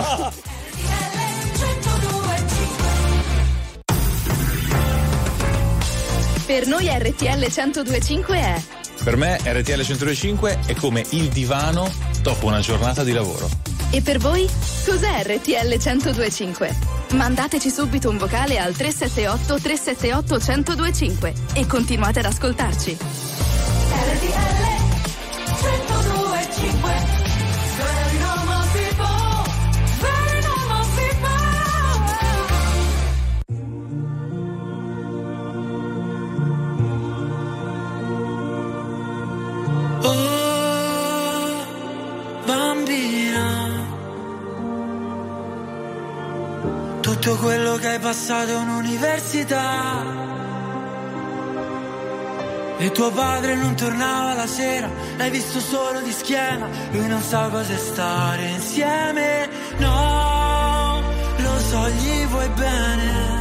Per noi R T L centodue e cinque è Per me R T L centodue e cinque è come il divano dopo una giornata di lavoro. E per voi? Cos'è R T L centodue e cinque? Mandateci subito un vocale al tre sette otto tre sette otto centodue e cinque e continuate ad ascoltarci. R T L centodue e cinque. Very normal people, very normal people. Oh, bambina, tutto quello che hai passato è un'università. E tuo padre non tornava la sera, l'hai visto solo di schiena. Lui non sa cosa stare insieme, no, lo so, gli vuoi bene.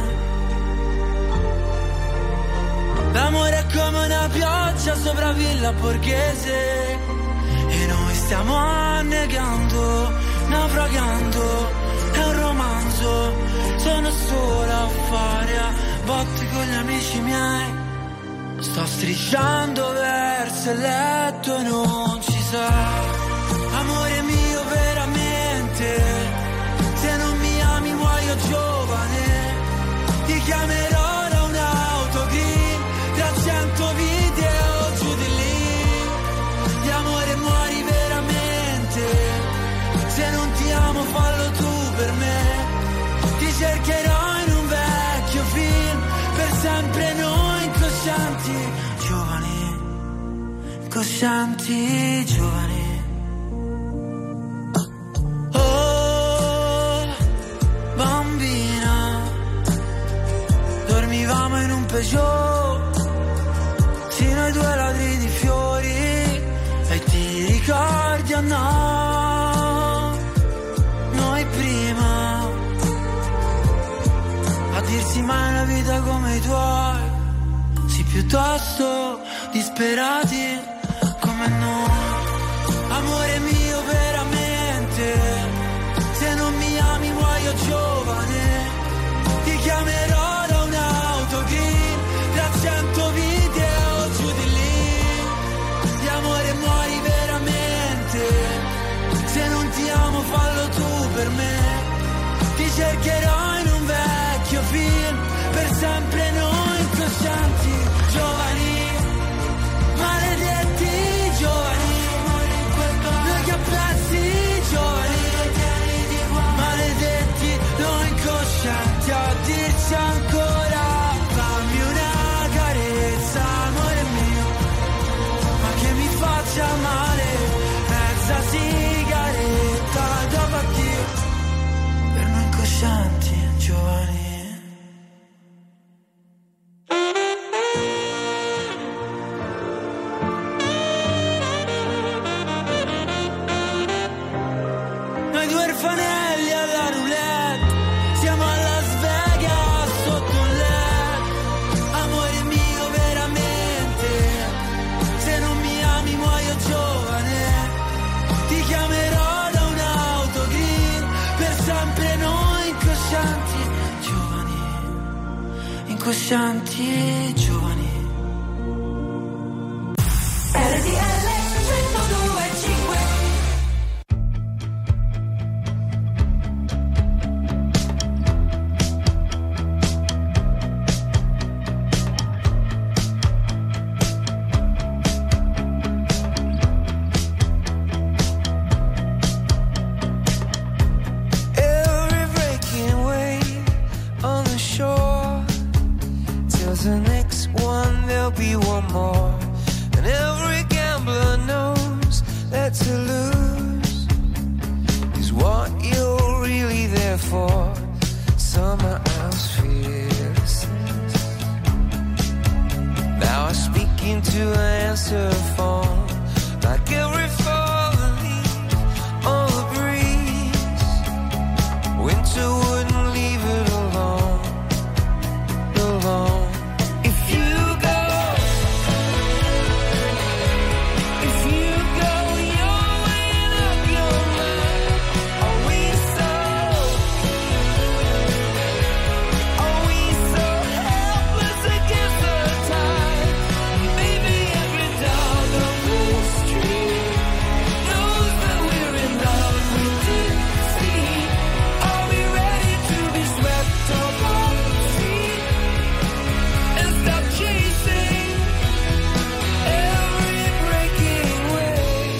L'amore è come una pioggia sopra Villa Borghese e noi stiamo annegando, naufragando, è un romanzo, sono sola a fare a botte con gli amici miei. Sto strisciando verso il letto e non ci sei. Amore mio veramente, se non mi ami muoio giovane. Ti chiamerò da un'autogrill, tra cento video giù di lì. Di amore muori veramente, se non ti amo fallo tu per me. Ti cercherò in un vecchio film, per sempre noi incoscienti giovani, incoscienti giovani. Oh, bambina, dormivamo in un Peugeot, sì noi due ladri di fiori, e ti ricordi o no? Noi prima, a dirsi mai una vita come i tuoi, sì piuttosto disperati come noi. Amore mio veramente, se non mi ami muoio giovane. Ti chiamerò da un'autogrill, tra cento video giù di lì. Di amore muori veramente, se non ti amo fallo tu per me. Ti cercherò in un vecchio film, per sempre noi incoscienti giovani, maledetti giovani, noi che pezzi giovani, maledetti noi incoscienti a dirci ancora fammi una carezza amore mio, ma che mi fanelli alla roulette, siamo a Las Vegas sotto un L E D. Amore mio veramente, se non mi ami muoio giovane. Ti chiamerò da un'auto green, per sempre noi incoscianti giovani, incoscianti e giovani. R T L centodue e cinque. Every breaking wave on the shore tells the next one there'll be one more. And every gambler knows that to lose is what you're really there for. Summer house fearlessness. Now I speak into an answer phone, like every falling leaf on the breeze. Winter wouldn't leave it alone, alone. If you go, if you go, you're weighing up your mind. Are we so, are we so helpless against the tide? Baby, every dog on the street knows that we're in love. We didn't see. Are we ready to be swept off our feet and stop chasing every breaking wave?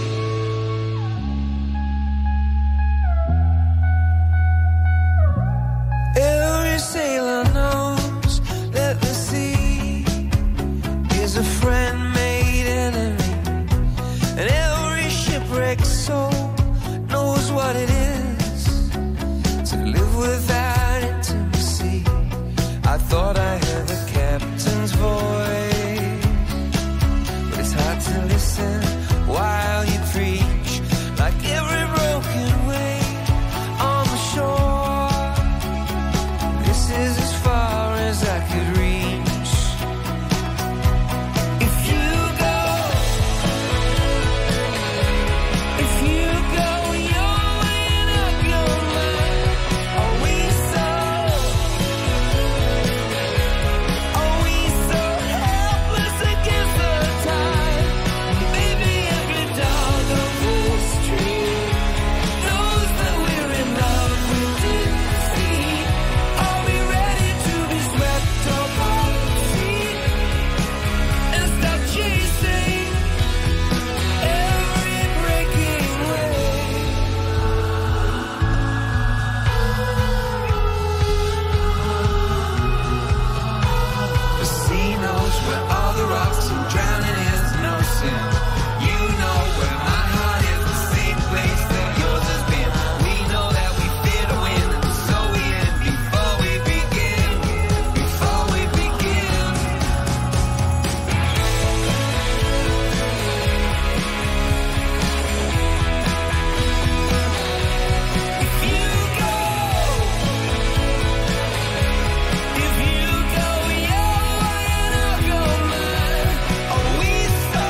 Every sailor knows that the sea is a friend made enemy, and every shipwrecked soul knows what it is to live without intimacy. I thought I heard the captain's voice, but it's hard to listen while you preach, like every broken wave on the shore. This is as far as I could reach. If you go, if you go, you're weighing up your mind. Are we so, are we so helpless against the tide? Baby, every dog on the street knows that we're in love. We didn't see. Are we ready to be swept off our feet and stop chasing every breaking wave? The sea knows where all the rocks and drowning is no sin. You know where my heart is, the same place that yours has been. We know that we fear to win, so we end before we begin. Before we begin. If you go, if you go, you're weighing up your mind. Are we so,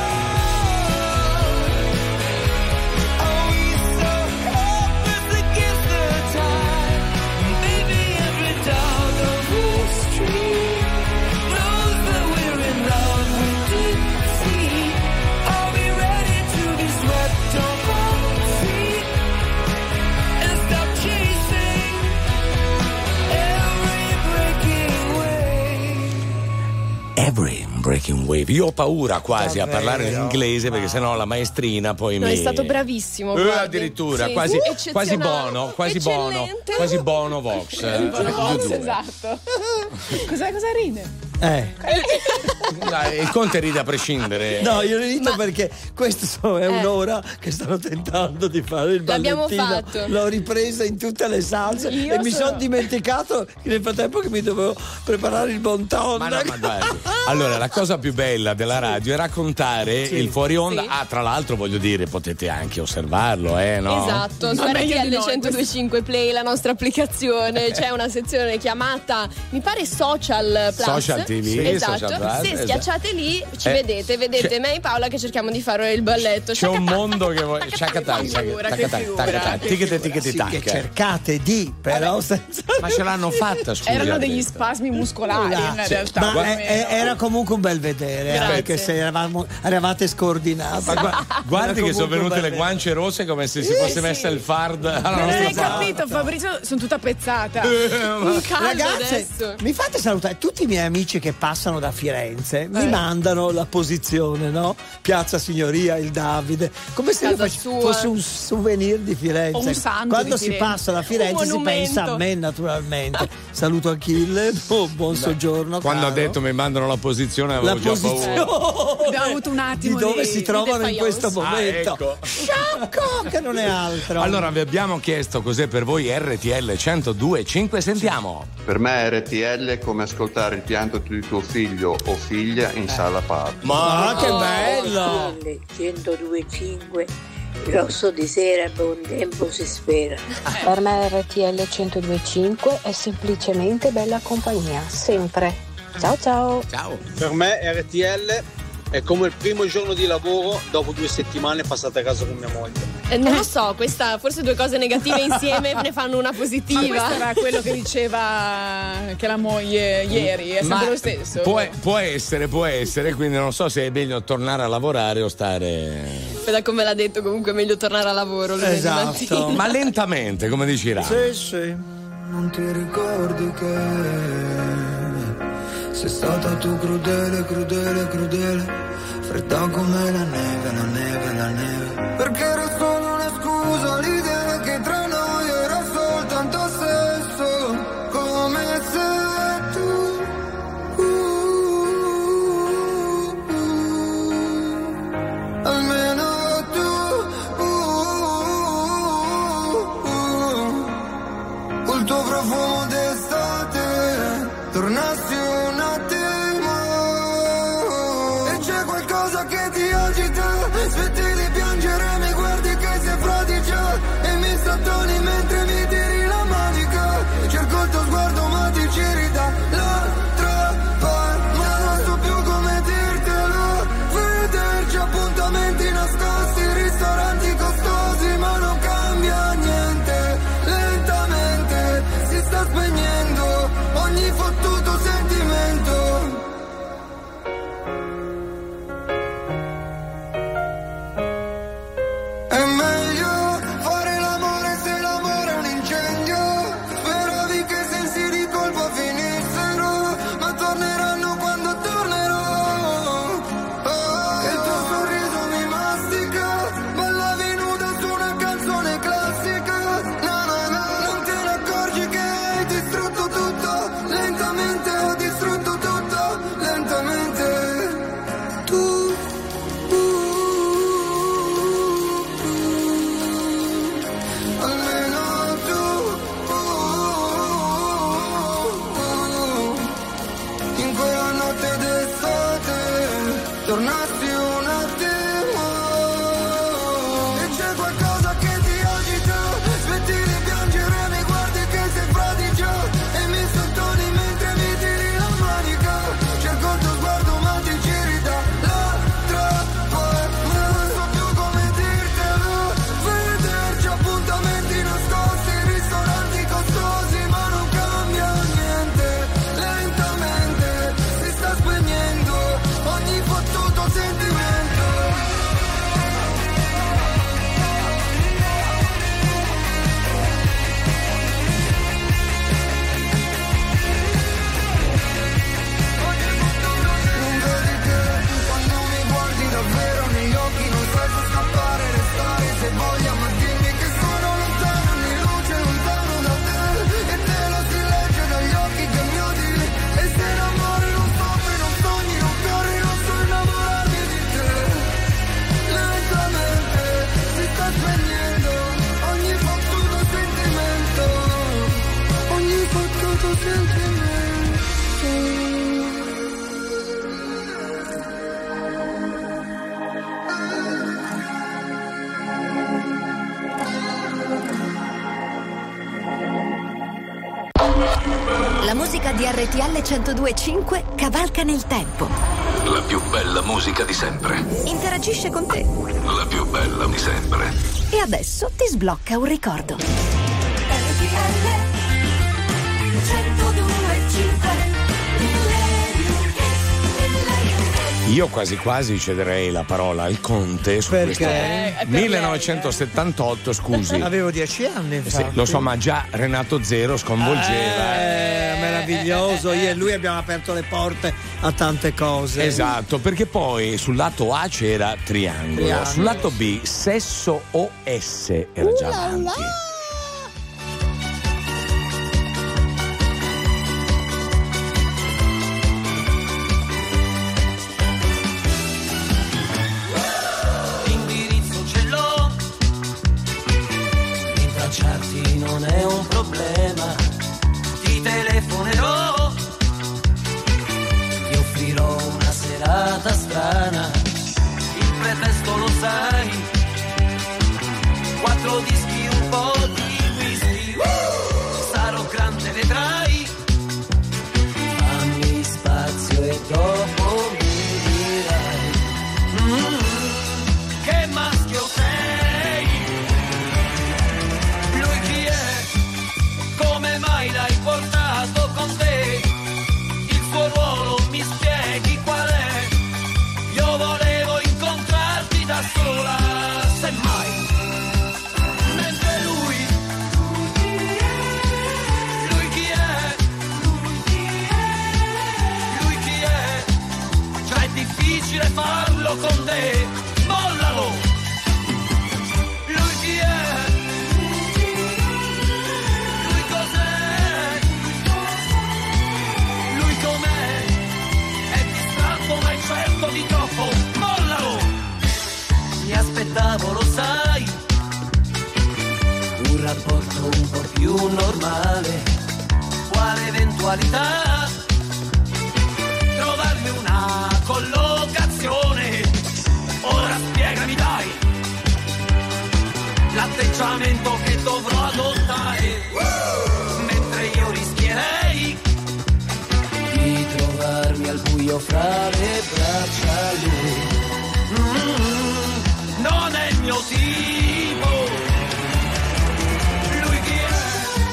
are we so helpless against the tide? Baby, every dog on the street knows that we're in love. We didn't see. Are we ready to be swept off our feet and stop chasing every breaking wave? Every breaking wave. Io ho paura quasi a Davvero? parlare in inglese perché sennò la maestrina poi No, mi. è stato bravissimo. Eh, guardi. addirittura, Sì, quasi, sì, quasi eccezionale. buono, quasi buono, Eccellente. quasi buono Vox. eh, Bono tutti e Vox, due. esatto. Cos'è, cosa ride? Eh. Dai, il Conte ride a prescindere. No, io rito perché questo è un'ora che stanno tentando di fare il L'abbiamo ballettino. fatto. L'ho ripresa in tutte le salse Io e mi sono- sono dimenticato che nel frattempo che mi dovevo preparare il bon ton. Ma no, ma dai. Allora, la cosa più bella della radio è raccontare Sì. il fuori onda. Sì. Ah, tra l'altro, voglio dire, potete anche osservarlo, eh, no? Esatto, su Ma meglio R T di L noi, centodue e cinque Play, la nostra applicazione, c'è una sezione chiamata, mi pare Social Plus. Social T V, Esatto. Social Plus, Se esatto. schiacciate lì ci Eh, vedete, vedete c'è- me e Paola che cerchiamo di fare il balletto. C'è un Shaka mondo che vuoi. Ciacatà, figura, che figura, che ticchete, ticchete, Sì, che cercate di, però senza... Ma ce l'hanno fatta, scusa. Erano degli adesso. spasmi muscolari in Sì, realtà. ma più o è- è- meno. era comunque un bel vedere, Grazie. anche se eravamo, eravate scordinati. Ma gua- guardi Era che sono comunque un venute bel le guance rosse come se si fosse messa il fard alla Non nostra hai parte. capito, Fabrizio? Sono tutta pezzata. Un caldo Ragazze, adesso. mi fate salutare tutti i miei amici che passano da Firenze, mi Eh. mandano la posizione, no? Piazza Signoria, il Davide, come se io Casa fac- sua. fosse un souvenir di Firenze. O un santo Quando di si Firenze. passa da Firenze Un si pensa a monumento. me naturalmente. Saluto Achille, oh, buon soggiorno. Quando ha caro. detto mi mandano la posizione avevo la già posizione paura. Abbiamo avuto un attimo di dove di- si trovano in defiance. questo momento. Ah, ecco. Sciocco, che non è altro. Allora vi abbiamo chiesto cos'è per voi R T L centodue e cinque, sentiamo. Per me R T L è come ascoltare il pianto di tuo figlio o figlia in sala party. Ma che Oh. bello! centodue e cinque, rosso di sera, buon tempo si spera. Per me R T L centodue e cinque è semplicemente bella compagnia, sempre. Ciao ciao! Ciao. Per me R T L è come il primo giorno di lavoro dopo due settimane passate a casa con mia moglie. Eh, non lo so, questa, forse due cose negative insieme ne fanno una Ma positiva. questo era quello che diceva che la moglie ieri, è sempre Ma lo stesso. Può, può essere, può essere, quindi non so se è meglio tornare a lavorare o stare. Da come l'ha detto, comunque è meglio tornare a lavoro lunedì Esatto. mattina. Ma lentamente, come dici Ramo. Sì, sì. Non ti ricordi che sei stata tu crudele, crudele, crudele, fredda come la neve, la neve, la neve. Perché era solo una scusa l'idea che tra noi era soltanto sesso, come se tu uh, uh, almeno tu uh, uh, col tuo profumo d'estate tornassi un attimo. E c'è qualcosa che ti agita, smetti di piangere, mi guardi di R T L centodue e cinque cavalca nel tempo. La più bella musica di sempre. Interagisce con te. La più bella di sempre. E adesso ti sblocca un ricordo. R T L centodue e cinque. Io quasi quasi cederei la parola al Conte su Perché? questo Eh, per millenovecentosettantotto, scusi. Avevo dieci anni, infatti. Sì, lo so, ma già Renato Zero sconvolgeva. Eh, meraviglioso. Io e lui abbiamo aperto le porte a tante cose. Esatto, perché poi sul lato A c'era triangolo, Triangolo. sul lato B sesso O S era già avanti. L'indirizzo ce l'ho, rintracciarti non è un problema, ti telefonerò, ti offrirò una serata strana, il pretesto lo sai, quattro dischi, un po' di whisky, sarò grande, vedrai, fammi spazio e dopo mi dirai. Mm. Che maschio sei? Lui chi è? Come mai l'hai portato con te? Il suo ruolo mi spieghi qual è? Io volevo incontrarti da sola, semmai. Mentre lui, lui chi è? Lui chi è? Già è difficile farlo con te. Mollalo! Lui chi è? Lui cos'è? Lui com'è? È distratto ma è certo di troppo. Mollalo! Mi aspettavo, lo sai, un rapporto un po' più normale. Quale eventualità? Trovarmi una collocazione. Ora spiegami dai l'atteggiamento che dovrò adottare, mentre io rischierei di trovarmi al buio fra le braccia lui. Mm, non è il mio tipo. Lui chi è?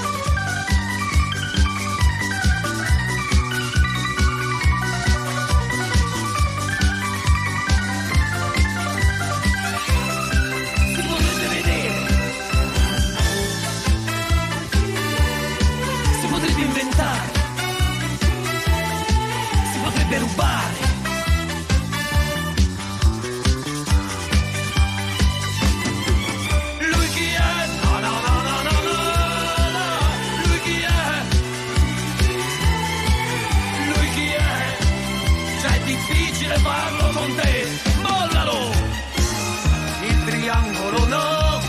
Si potrebbe rubare. Lui chi è? No, no, no, no, no, no, no. Lui chi è? Lui chi è? Già è difficile farlo con te. Mollalo! Il triangolo no,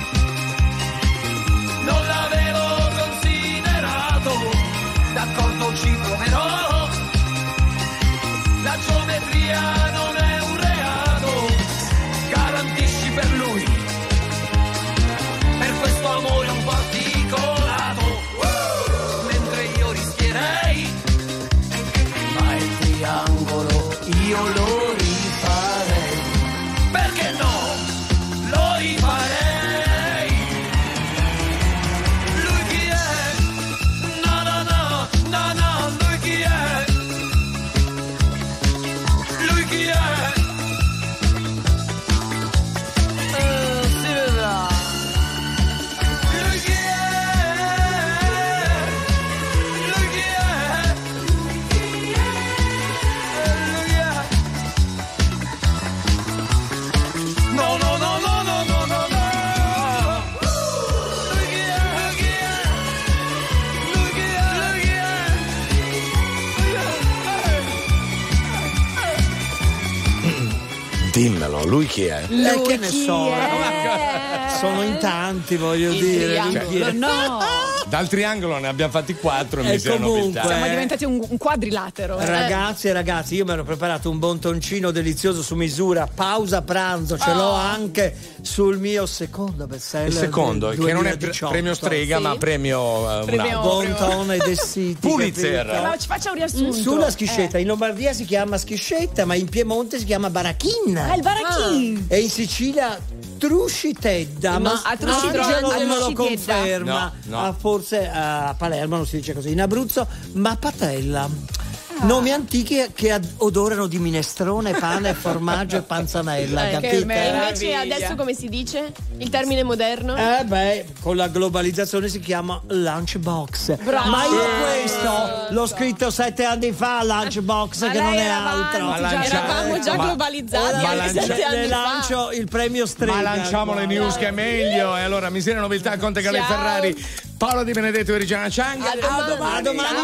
non l'avevo considerato. D'accordo, ci proverò. La geometria non è un reato. Garantisci per lui, per questo amore un po' articolato. Mentre io rischierei, ma il triangolo io lo rifarei. Perché no? Lo rifarei. Lui chi è? No, no, no, no, no, lui chi è? Lui chi è? Eh, si vedrà. Lui chi è? Lui chi è? Lui chi è? No, no, no, no, no, no, no, no. Lui chi è? Lui chi è? Lui chi è? Lui chi è? Dimmelo, lui chi è? Eh, Lui che ne chi so, è? sono in tanti, voglio Il dire. triangolo, Cioè, no. Dal triangolo ne abbiamo fatti quattro e E mi si erano comunque- pintati. Siamo diventati un, un quadrilatero. eh. Ragazzi e ragazzi, io mi ero preparato un bontoncino delizioso su misura, pausa pranzo, ce l'ho Oh. anche sul mio secondo bestseller. Il secondo, del che non è pre- duemiladiciotto. premio strega, Sì. ma premio, eh, un Premio- altro. Bontone dei siti. Pulitzer. capito? Ma ci faccia un riassunto. Sulla schiscetta, Eh. in Lombardia si chiama schiscetta, ma in Piemonte si chiama baracchina. Ah, il barachin. E in Sicilia Truscitedda, ma Ah, Truscitedda. Angelo Ah, me lo Truscitedda. conferma. No, no. Ah, forse a Palermo non si dice così, in Abruzzo, ma patella. Nomi antichi che ad- odorano di minestrone, pane, formaggio e panzanella, Eh, capite? che E meraviglia. invece adesso come si dice? Il termine moderno? Eh beh, con la globalizzazione si chiama lunchbox. Bravo. Ma io questo l'ho scritto sette anni fa, lunchbox, Ma che lei non è era altro. avanti, Ma già lancia- Eravamo già ma- globalizzati Ora ma anche lancia- sette le anni fa. lancio il premio strega. Ma lanciamo le news che è meglio. E allora, miseria, nobiltà, Conte Galè Ciao. Ferrari, Paolo Di Benedetto e Regina Chang. A domani. A domani